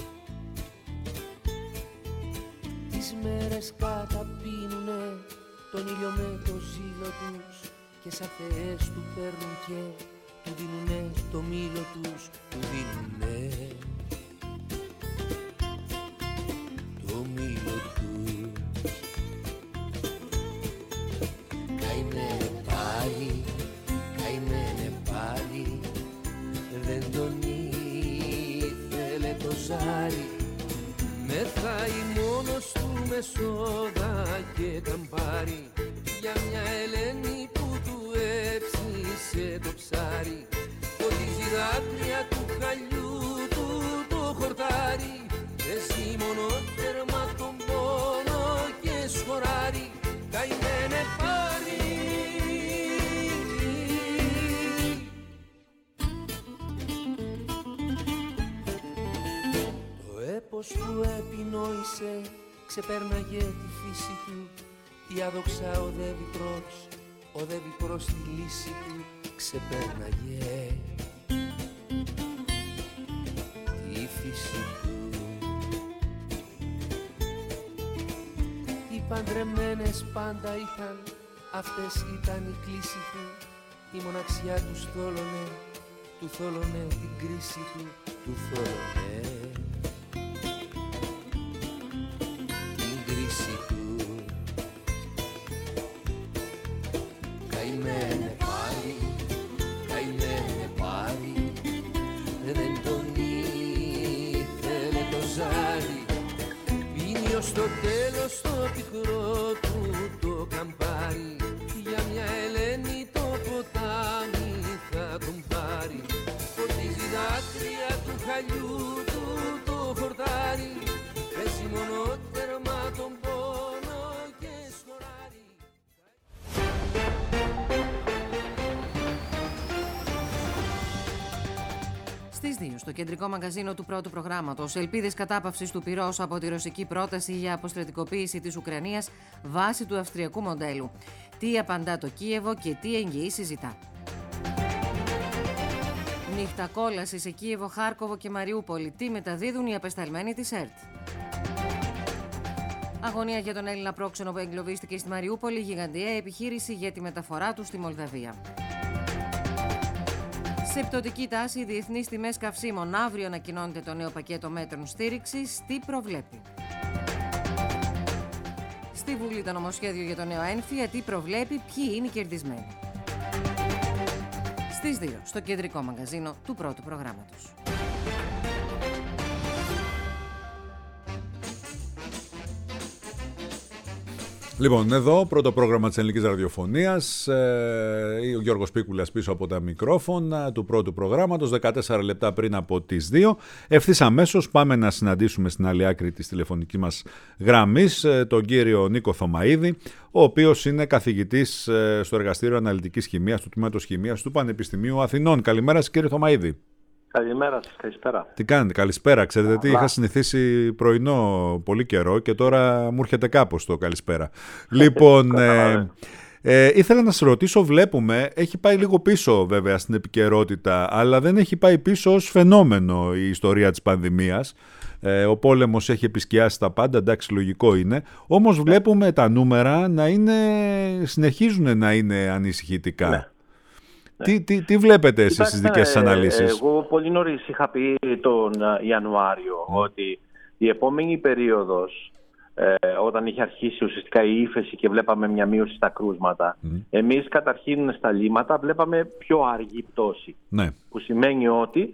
Τις μέρες καταπίνουνε τον ήλιο με το ζήλο τους και σαν θεές του παίρνουν και του δίνουνε το μήλο τους, του δίνουνε το μήλο τους. Καημένε πάλι, δεν τον ήθελε το ζάρι. Μεθάει μόνος του με σόδα και καμπάρι για μια Ελένη που του έψησε το ψάρι. Φωτίζει δάκρυα του χαλιού του το χορτάρι, παίζει μονότερμα τον πόνο και σχοράρι. Καημένε πάλι. Πώς που επινόησε ξεπέρναγε τη φύση του. Τι άδοξα οδεύει προς τη λύση του. Ξεπέρναγε τη φύση του. Οι παντρεμένες πάντα ήταν, αυτές ήταν η κλίση του. Η μοναξιά του θόλωνε την κρίση του, του θόλωνε. Καημένε πάλι, δεν τον ήθελε το ζάρι. Πίνει ως το τέλος το πικρό του το καμπάρι, για μια Ελένη το ποτάμι θα τον πάρει. Φωτίζει δάκρυα του χαλιού του το χορτάρι, παίζει μονότερμα τον πόνο και σχοράρι. Στις 2, στο κεντρικό μαγκαζίνο του πρώτου προγράμματος, ελπίδες κατάπαυσης του πυρός από τη ρωσική πρόταση για αποστρατικοποίηση της Ουκρανίας βάσει του αυστριακού μοντέλου. Τι απαντά το Κίεβο και τι εγγυήσεις ζητά. Νύχτα κόλαση σε Κίεβο, Χάρκοβο και Μαριούπολη. Τι μεταδίδουν οι απεσταλμένοι της ΕΡΤ. Αγωνία για τον Έλληνα πρόξενο που εγκλωβίστηκε στη Μαριούπολη, γιγαντιαία επιχείρηση για τη μεταφορά του στη Μολδαβία. Σε πτωτική τάση, οι διεθνείς τιμές καυσίμων. Αύριο ανακοινώνεται το νέο πακέτο μέτρων στήριξης. Τι προβλέπει. Στη Βουλή το νομοσχέδιο για το νέο έμφυα. Τι προβλέπει, ποιοι είναι οι κερδισμένοι. Στις 2, στο κεντρικό μαγκαζίνο του πρώτου προγράμματος. Λοιπόν, εδώ πρώτο πρόγραμμα της Ελληνικής Ραδιοφωνίας, ο Γιώργος Πίκουλας πίσω από τα μικρόφωνα του πρώτου προγράμματος, 14 λεπτά πριν από τις 2. Ευθύς αμέσως πάμε να συναντήσουμε στην άλλη άκρη της τηλεφωνικής μας γραμμής τον κύριο Νίκο Θωμαίδη, ο οποίος είναι καθηγητής στο Εργαστήριο Αναλυτικής Χημείας του Τμήματος Χημείας του Πανεπιστημίου Αθηνών. Καλημέρα σας, κύριε Θωμαίδη. Καλημέρα σας, καλησπέρα. Τι κάνετε, καλησπέρα. Ξέρετε τι, είχα συνηθίσει πρωινό πολύ καιρό και τώρα μου έρχεται κάπως το καλησπέρα. Λοιπόν, ήθελα να σας ρωτήσω, βλέπουμε, έχει πάει λίγο πίσω βέβαια στην επικαιρότητα, αλλά δεν έχει πάει πίσω ως φαινόμενο η ιστορία της πανδημίας. Ο πόλεμος έχει επισκιάσει τα πάντα, εντάξει, λογικό είναι. Όμως βλέπουμε τα νούμερα να συνεχίζουν να είναι ανησυχητικά. Ναι. Τι βλέπετε εσείς στις δικές σας αναλύσεις? Εγώ πολύ νωρίς είχα πει τον Ιανουάριο ότι η επόμενη περίοδος, όταν είχε αρχίσει ουσιαστικά η ύφεση και βλέπαμε μια μείωση στα κρούσματα, εμείς καταρχήν στα λίμματα βλέπαμε πιο αργή πτώση. Ναι. Που σημαίνει ότι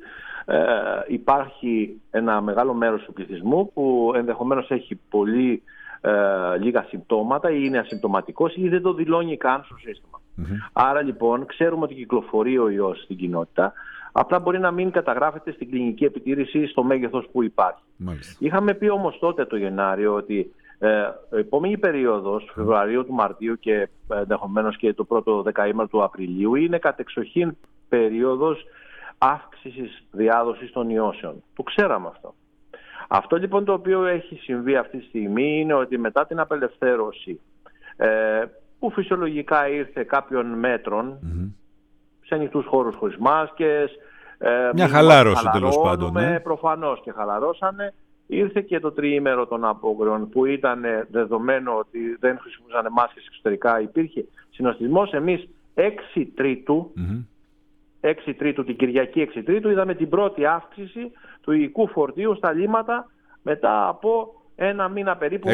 υπάρχει ένα μεγάλο μέρος του πληθυσμού που ενδεχομένως έχει πολύ λίγα συμπτώματα ή είναι ασυμπτωματικός ή δεν το δηλώνει καν στο σύστημα. Άρα λοιπόν ξέρουμε ότι κυκλοφορεί ο ιός στην κοινότητα, απλά μπορεί να μην καταγράφεται στην κλινική επιτήρηση στο μέγεθος που υπάρχει. Μάλιστα. Είχαμε πει όμως τότε το Γενάριο ότι η επόμενη περίοδος, Φεβρουαρίου του Μαρτίου και ενδεχομένως και το πρώτο δεκαήμερο του Απριλίου, είναι κατεξοχήν περίοδος αύξησης διάδοσης των ιώσεων. Το ξέραμε αυτό. Αυτό λοιπόν το οποίο έχει συμβεί αυτή τη στιγμή είναι ότι μετά την απελευθέρωση που φυσιολογικά ήρθε κάποιων μέτρων σε ανοιχτούς χώρους χωρίς μάσκες, μια χαλάρωση τέλος πάντων. Προφανώς και χαλαρώσανε. Ήρθε και το τριήμερο των απόκριων που ήταν δεδομένο ότι δεν χρησιμοποιούσαν μάσκες εξωτερικά. Υπήρχε συνοστισμός. Εμείς 6 Τρίτου, την Κυριακή 6 Τρίτου, είδαμε την πρώτη αύξηση του υλικού φορτίου στα λίμματα μετά από ένα μήνα περίπου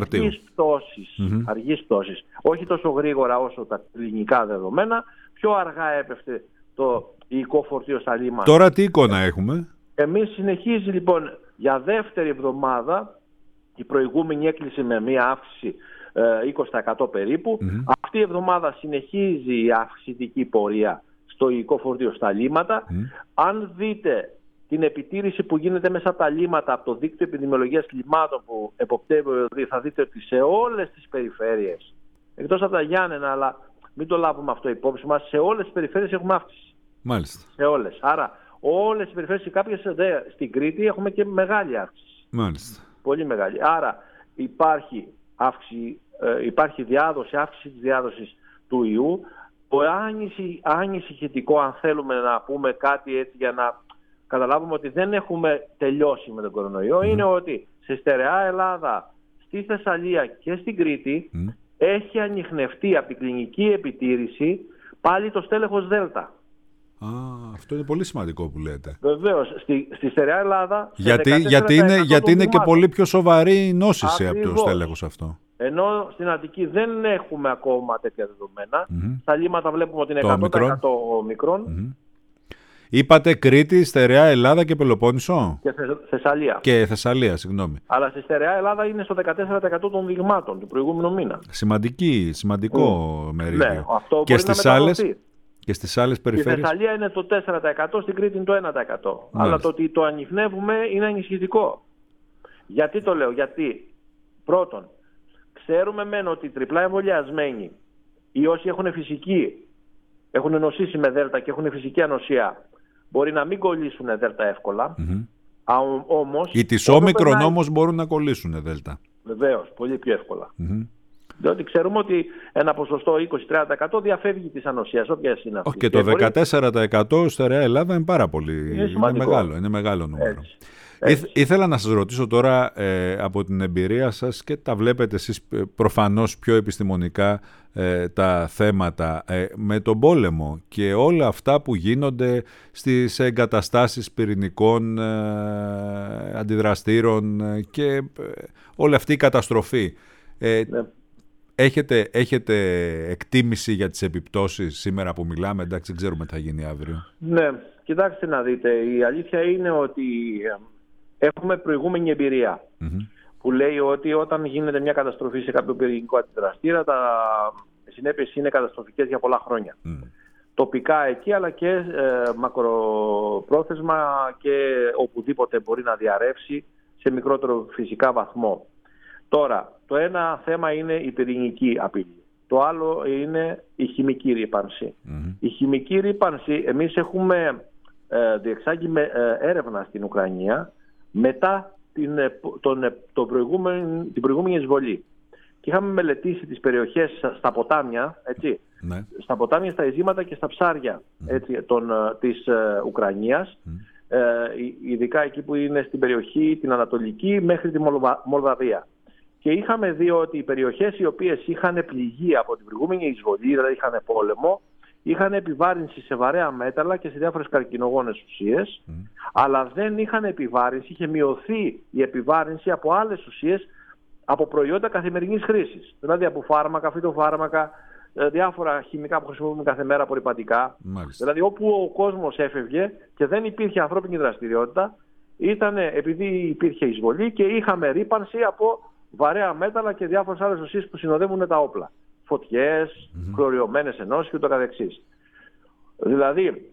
αργής πτώσης. Όχι τόσο γρήγορα όσο τα κλινικά δεδομένα, πιο αργά έπεφτε το υλικό φορτίο στα λίμματα. Τώρα τι εικόνα έχουμε? Εμείς συνεχίζει λοιπόν για δεύτερη εβδομάδα, η προηγούμενη έκλεισε με μια αύξηση 20% περίπου. Αυτή η εβδομάδα συνεχίζει η αυξητική πορεία στο υλικό φορτίο στα λίμματα. Αν δείτε την επιτήρηση που γίνεται μέσα από τα λίμματα από το δίκτυο επιδημιολογίας λιμάτων που εποπτεύει, θα δείτε ότι σε όλες τις περιφέρειες, εκτός από τα Γιάννενα, αλλά μην το λάβουμε αυτό υπόψη μας, σε όλες τις περιφέρειες έχουμε αύξηση. Μάλιστα. Σε όλες. Άρα όλες τις περιφέρειες και κάποιες στην Κρήτη έχουμε και μεγάλη αύξηση. Μάλιστα. Πολύ μεγάλη. Άρα υπάρχει αύξηση, αύξηση της διάδοσης του ιού. Το ανησυχητικό, αν θέλουμε να πούμε κάτι έτσι για να καταλάβουμε ότι δεν έχουμε τελειώσει με τον κορονοϊό, είναι ότι στη στερεά Ελλάδα, στη Θεσσαλία και στην Κρήτη έχει ανιχνευτεί από την κλινική επιτήρηση πάλι το στέλεχος Δέλτα. Αυτό είναι πολύ σημαντικό που λέτε. Βεβαίως, στη στερεά Ελλάδα... Γιατί είναι και πολύ πιο σοβαρή η νόσηση από το στέλεχος αυτό. Ενώ στην Αττική δεν έχουμε ακόμα τέτοια δεδομένα. Στα λίμματα βλέπουμε ότι είναι 100% ομικρόν. Είπατε Κρήτη, στερεά Ελλάδα και Πελοπόννησο. Και Θεσσαλία. Και Θεσσαλία, συγγνώμη. Αλλά στη στερεά Ελλάδα είναι στο 14% των δειγμάτων του προηγούμενου μήνα. Σημαντικό μερίδιο. Ναι, αυτό και στις άλλες περιφέρειες. Στη Θεσσαλία είναι το 4%, στην Κρήτη είναι το 1%. Αλλά το ότι το ανιχνεύουμε είναι ανησυχητικό. Γιατί το λέω? Γιατί πρώτον, ξέρουμε μεν ότι τριπλά εμβολιασμένοι ή όσοι έχουν νοσήσει με Δέλτα και έχουν φυσική ανοσία μπορεί να μην κολλήσουν δέλτα εύκολα. Όμως, οι της όμικρον όμως μπορούν να κολλήσουν δέλτα. Βεβαίως, πολύ πιο εύκολα. Διότι ξέρουμε ότι ένα ποσοστό 20-30% διαφεύγει της ανοσίας, όποια είναι αυτή. Και το 14% στερεά Ελλάδα είναι πάρα πολύ. Είναι μεγάλο νούμερο. Ήθελα να σας ρωτήσω τώρα από την εμπειρία σας, και τα βλέπετε εσείς προφανώς πιο επιστημονικά τα θέματα, με τον πόλεμο και όλα αυτά που γίνονται στις εγκαταστάσεις πυρηνικών αντιδραστήρων και όλη αυτή η καταστροφή. Έχετε εκτίμηση για τις επιπτώσεις σήμερα που μιλάμε? Εντάξει, δεν ξέρουμε τι θα γίνει αύριο. Ναι, κοιτάξτε να δείτε. Η αλήθεια είναι ότι έχουμε προηγούμενη εμπειρία που λέει ότι όταν γίνεται μια καταστροφή σε κάποιο πυρηνικό αντιδραστήρα, τα συνέπειες είναι καταστροφικές για πολλά χρόνια. Τοπικά εκεί, αλλά και μακροπρόθεσμα και οπουδήποτε μπορεί να διαρρεύσει σε μικρότερο φυσικά βαθμό. Τώρα, το ένα θέμα είναι η πυρηνική απειλή. Το άλλο είναι η χημική ρύπανση. Η χημική ρύπανση, εμείς έχουμε διεξάγει έρευνα στην Ουκρανία μετά την προηγούμενη εισβολή. Και είχαμε μελετήσει τις περιοχές στα ποτάμια, έτσι, στα ποτάμια, στα ειζήματα και στα ψάρια της Ουκρανίας, ειδικά εκεί που είναι στην περιοχή την Ανατολική μέχρι τη Μολδαβία. Και είχαμε δει ότι οι περιοχές οι οποίες είχαν πληγεί από την προηγούμενη εισβολή, δηλαδή είχαν πόλεμο, είχαν επιβάρυνση σε βαρέα μέταλλα και σε διάφορες καρκινογόνες ουσίες, αλλά δεν είχαν επιβάρυνση, είχε μειωθεί η επιβάρυνση από άλλες ουσίες, από προϊόντα καθημερινής χρήσης. Δηλαδή από φάρμακα, φυτοφάρμακα, διάφορα χημικά που χρησιμοποιούμε κάθε μέρα, απορρυπαντικά. Δηλαδή όπου ο κόσμος έφευγε και δεν υπήρχε ανθρώπινη δραστηριότητα, ήταν επειδή υπήρχε εισβολή και είχαμε ρύπανση από βαρέα μέταλλα και διάφορες άλλες ουσίες που συνοδεύουν τα όπλα. Φωτιές, χλωριωμένες ενώσεις και ούτω καθεξής. Δηλαδή,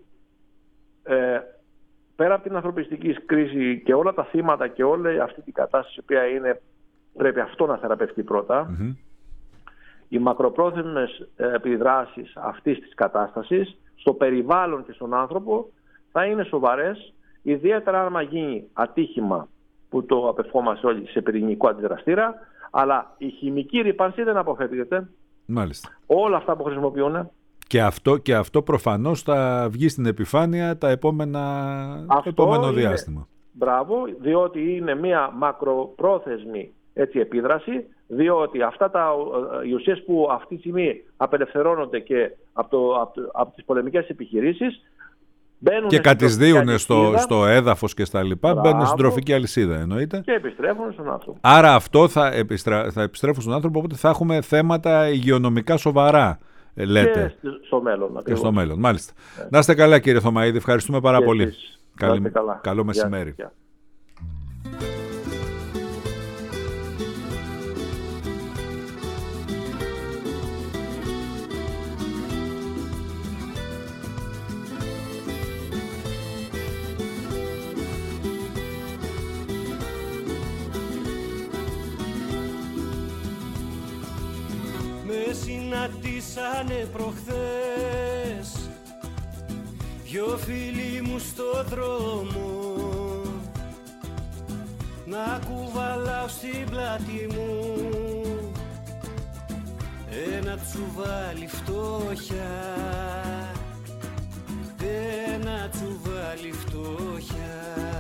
πέρα από την ανθρωπιστική κρίση και όλα τα θύματα και όλη αυτή την κατάσταση, η οποία είναι, πρέπει αυτό να θεραπευτεί πρώτα, οι μακροπρόθεσμες επιδράσεις αυτής της κατάστασης στο περιβάλλον και στον άνθρωπο θα είναι σοβαρές, ιδιαίτερα άμα γίνει ατύχημα που το απευχόμαστε όλοι σε πυρηνικό αντιδραστήρα, αλλά η χημική ρύπανση δεν αποφεύγεται. Μάλιστα. Όλα αυτά που χρησιμοποιούν. Και αυτό προφανώς θα βγει στην επιφάνεια το επόμενο διάστημα. Μπράβο, διότι είναι μια μακροπρόθεσμη επίδραση, διότι οι ουσίες που αυτή τη στιγμή απελευθερώνονται και από τις πολεμικές επιχειρήσεις και κατεισδύουν στο έδαφος και στα λοιπά, μπαίνουν στην τροφική αλυσίδα, εννοείται. Και επιστρέφουν στον άνθρωπο. Άρα αυτό θα επιστρέφουν στον άνθρωπο, οπότε θα έχουμε θέματα υγειονομικά σοβαρά, λέτε. Και στο μέλλον. Και στο μέλλον, μάλιστα. Να είστε καλά, κύριε Θωμαΐδη, ευχαριστούμε πάρα πολύ. Καλό μεσημέρι. Συναντήσανε προχθές δυο φίλοι μου στο δρόμο, να κουβαλάω στην πλάτη μου ένα τσουβάλι φτώχεια, ένα τσουβάλι φτώχεια.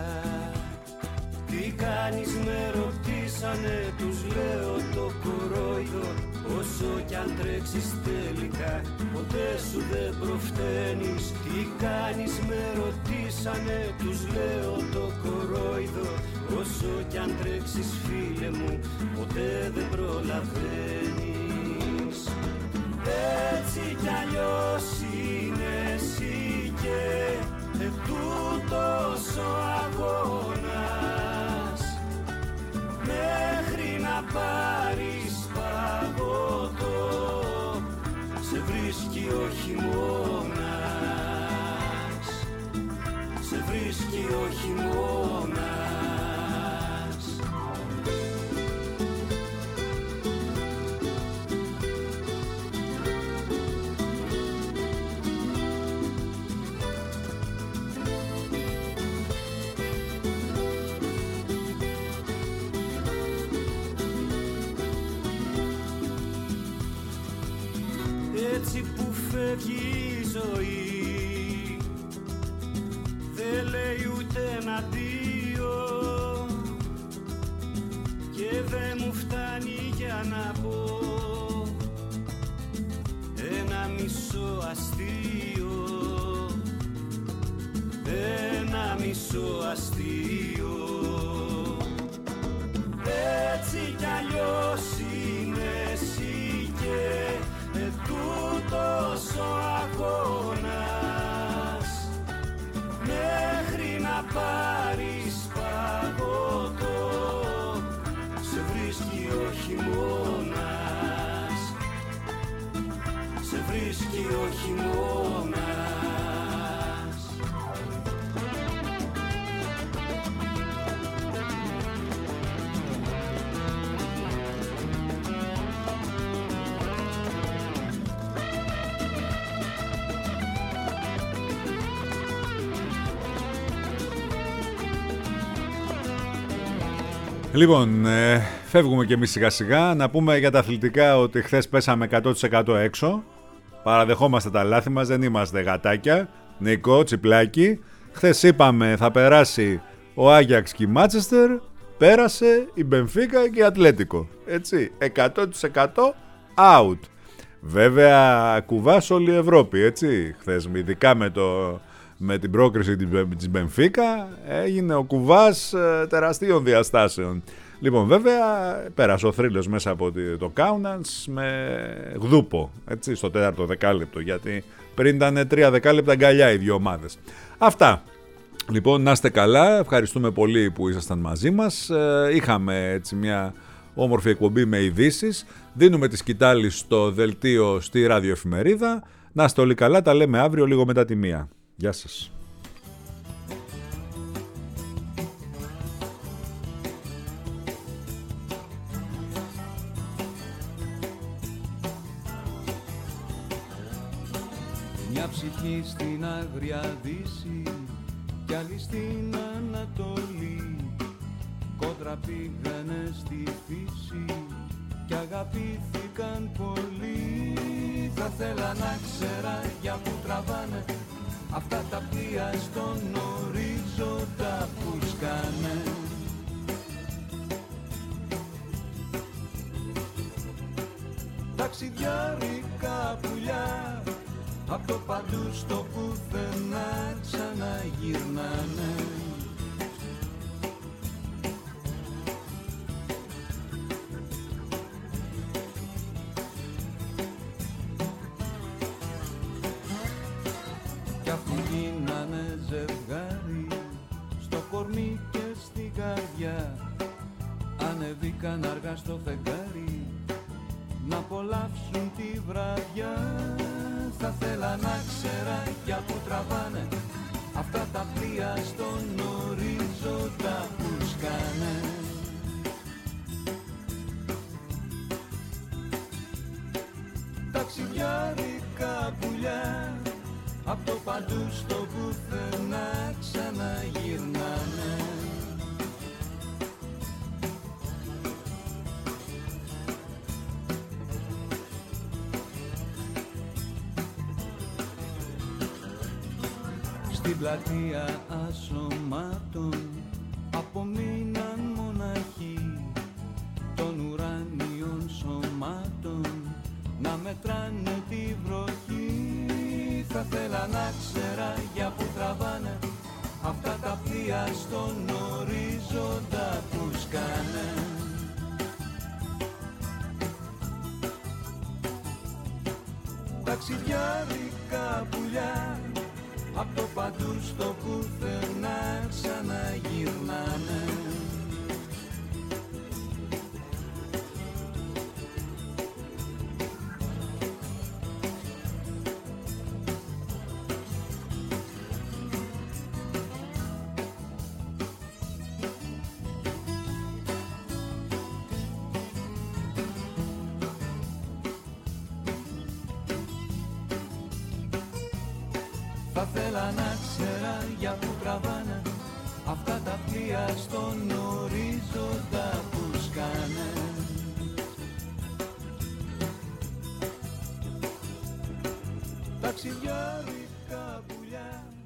Τι κάνεις με ρωτήσανε, τους λέω το κορόιδο, όσο κι αν τρέξεις τελικά ποτέ σου δεν προφταίνεις. Τι κάνεις με ρωτήσανε, τους λέω το κορόιδο, όσο κι αν τρέξεις φίλε μου ποτέ δεν προλαβαίνεις. Έτσι κι αλλιώς είναι εσύ και τούτος ο αγώνας, μέχρι να πάρεις παγωτό σε βρίσκει ο χειμώνας, σε βρίσκει ο χειμώνας. έτσι που φεύγει η ζωή, δεν λέει ούτε ένα αντίο και δεν μου φτάνει για να πω ένα μισό αστείο, ένα μισό αστείο. Έτσι κι αλλιώς είναι εσύ και τούτος ο αγώνας, μέχρι να πάρεις παγωτό σε βρίσκει ο χειμώνας, σε βρίσκει ο χειμώνας. Λοιπόν, φεύγουμε και εμείς σιγά σιγά. Να πούμε για τα αθλητικά ότι χθες πέσαμε 100% έξω. Παραδεχόμαστε τα λάθη μας, δεν είμαστε γατάκια. Νικό, τσιπλάκι. Χθες είπαμε θα περάσει ο Άγιαξ και η Μάντσεστερ. Πέρασε η Μπενφίκα και η Ατλέτικο. Έτσι, 100% out. Βέβαια κουβάς όλη η Ευρώπη, έτσι. Χθες, ειδικά με την πρόκριση της Μπενφίκα, έγινε ο κουβάς τεραστίων διαστάσεων. Λοιπόν, βέβαια πέρασε ο θρύλος μέσα από το Κάουνανς με γδούπο, έτσι, στο 4ο δεκάλεπτο, γιατί πριν ήταν 3 δεκάλεπτα αγκαλιά οι δύο ομάδες. Αυτά. Λοιπόν, να είστε καλά, ευχαριστούμε πολύ που ήσασταν μαζί μας. Είχαμε έτσι μια όμορφη εκπομπή με ειδήσεις. Δίνουμε τη σκητάλη στο δελτίο στη ραδιοεφημερίδα. Να είστε όλοι καλά, τα λέμε αύριο λίγο μετά τη 1. Γεια σας. Μια ψυχή στην Άγρια Δύση κι άλλη στην Ανατολή, κόντρα πήγανε στη φύση κι αγαπήθηκαν πολύ. Θα θέλα να ξέρα για που τραβάνε αυτά τα πλοία στον ορίζοντα που σκάνε. Ταξιδιάρικα πουλιά απ' το παντού στο πουθενά ξαναγυρνάνε. Κι αφού γίνανε ζευγάρι στο κορμί και στην καρδιά, ανεβήκαν αργά στο φεγγάρι να απολαύσουν τη βραδιά. Θα θέλα να ξέρα για που τραβάνε αυτά τα πλοία στον ορίζοντα που σκάνε. Ταξιδιάρικα πουλιά απ' το παντού στο πουθενά ξαναγυρνάνε. Στην πλατεία ασωμάτων απομείναν μοναχοί των ουράνιων σωμάτων να μετράνε τη βροχή. Θα θέλα να ξέρα για που τραβάνε αυτά τα πλοία στον ορίζοντα που σκάνε. Ταξιδιάρικα πουλιά απ' το παντού στο πουθενά ξαναγυρνάνε. Θα θέλα να ξέρα για που τραβάνε αυτά τα πλοία στον ορίζοντα που. σκάνε. ταξιδιάρικα πουλιά.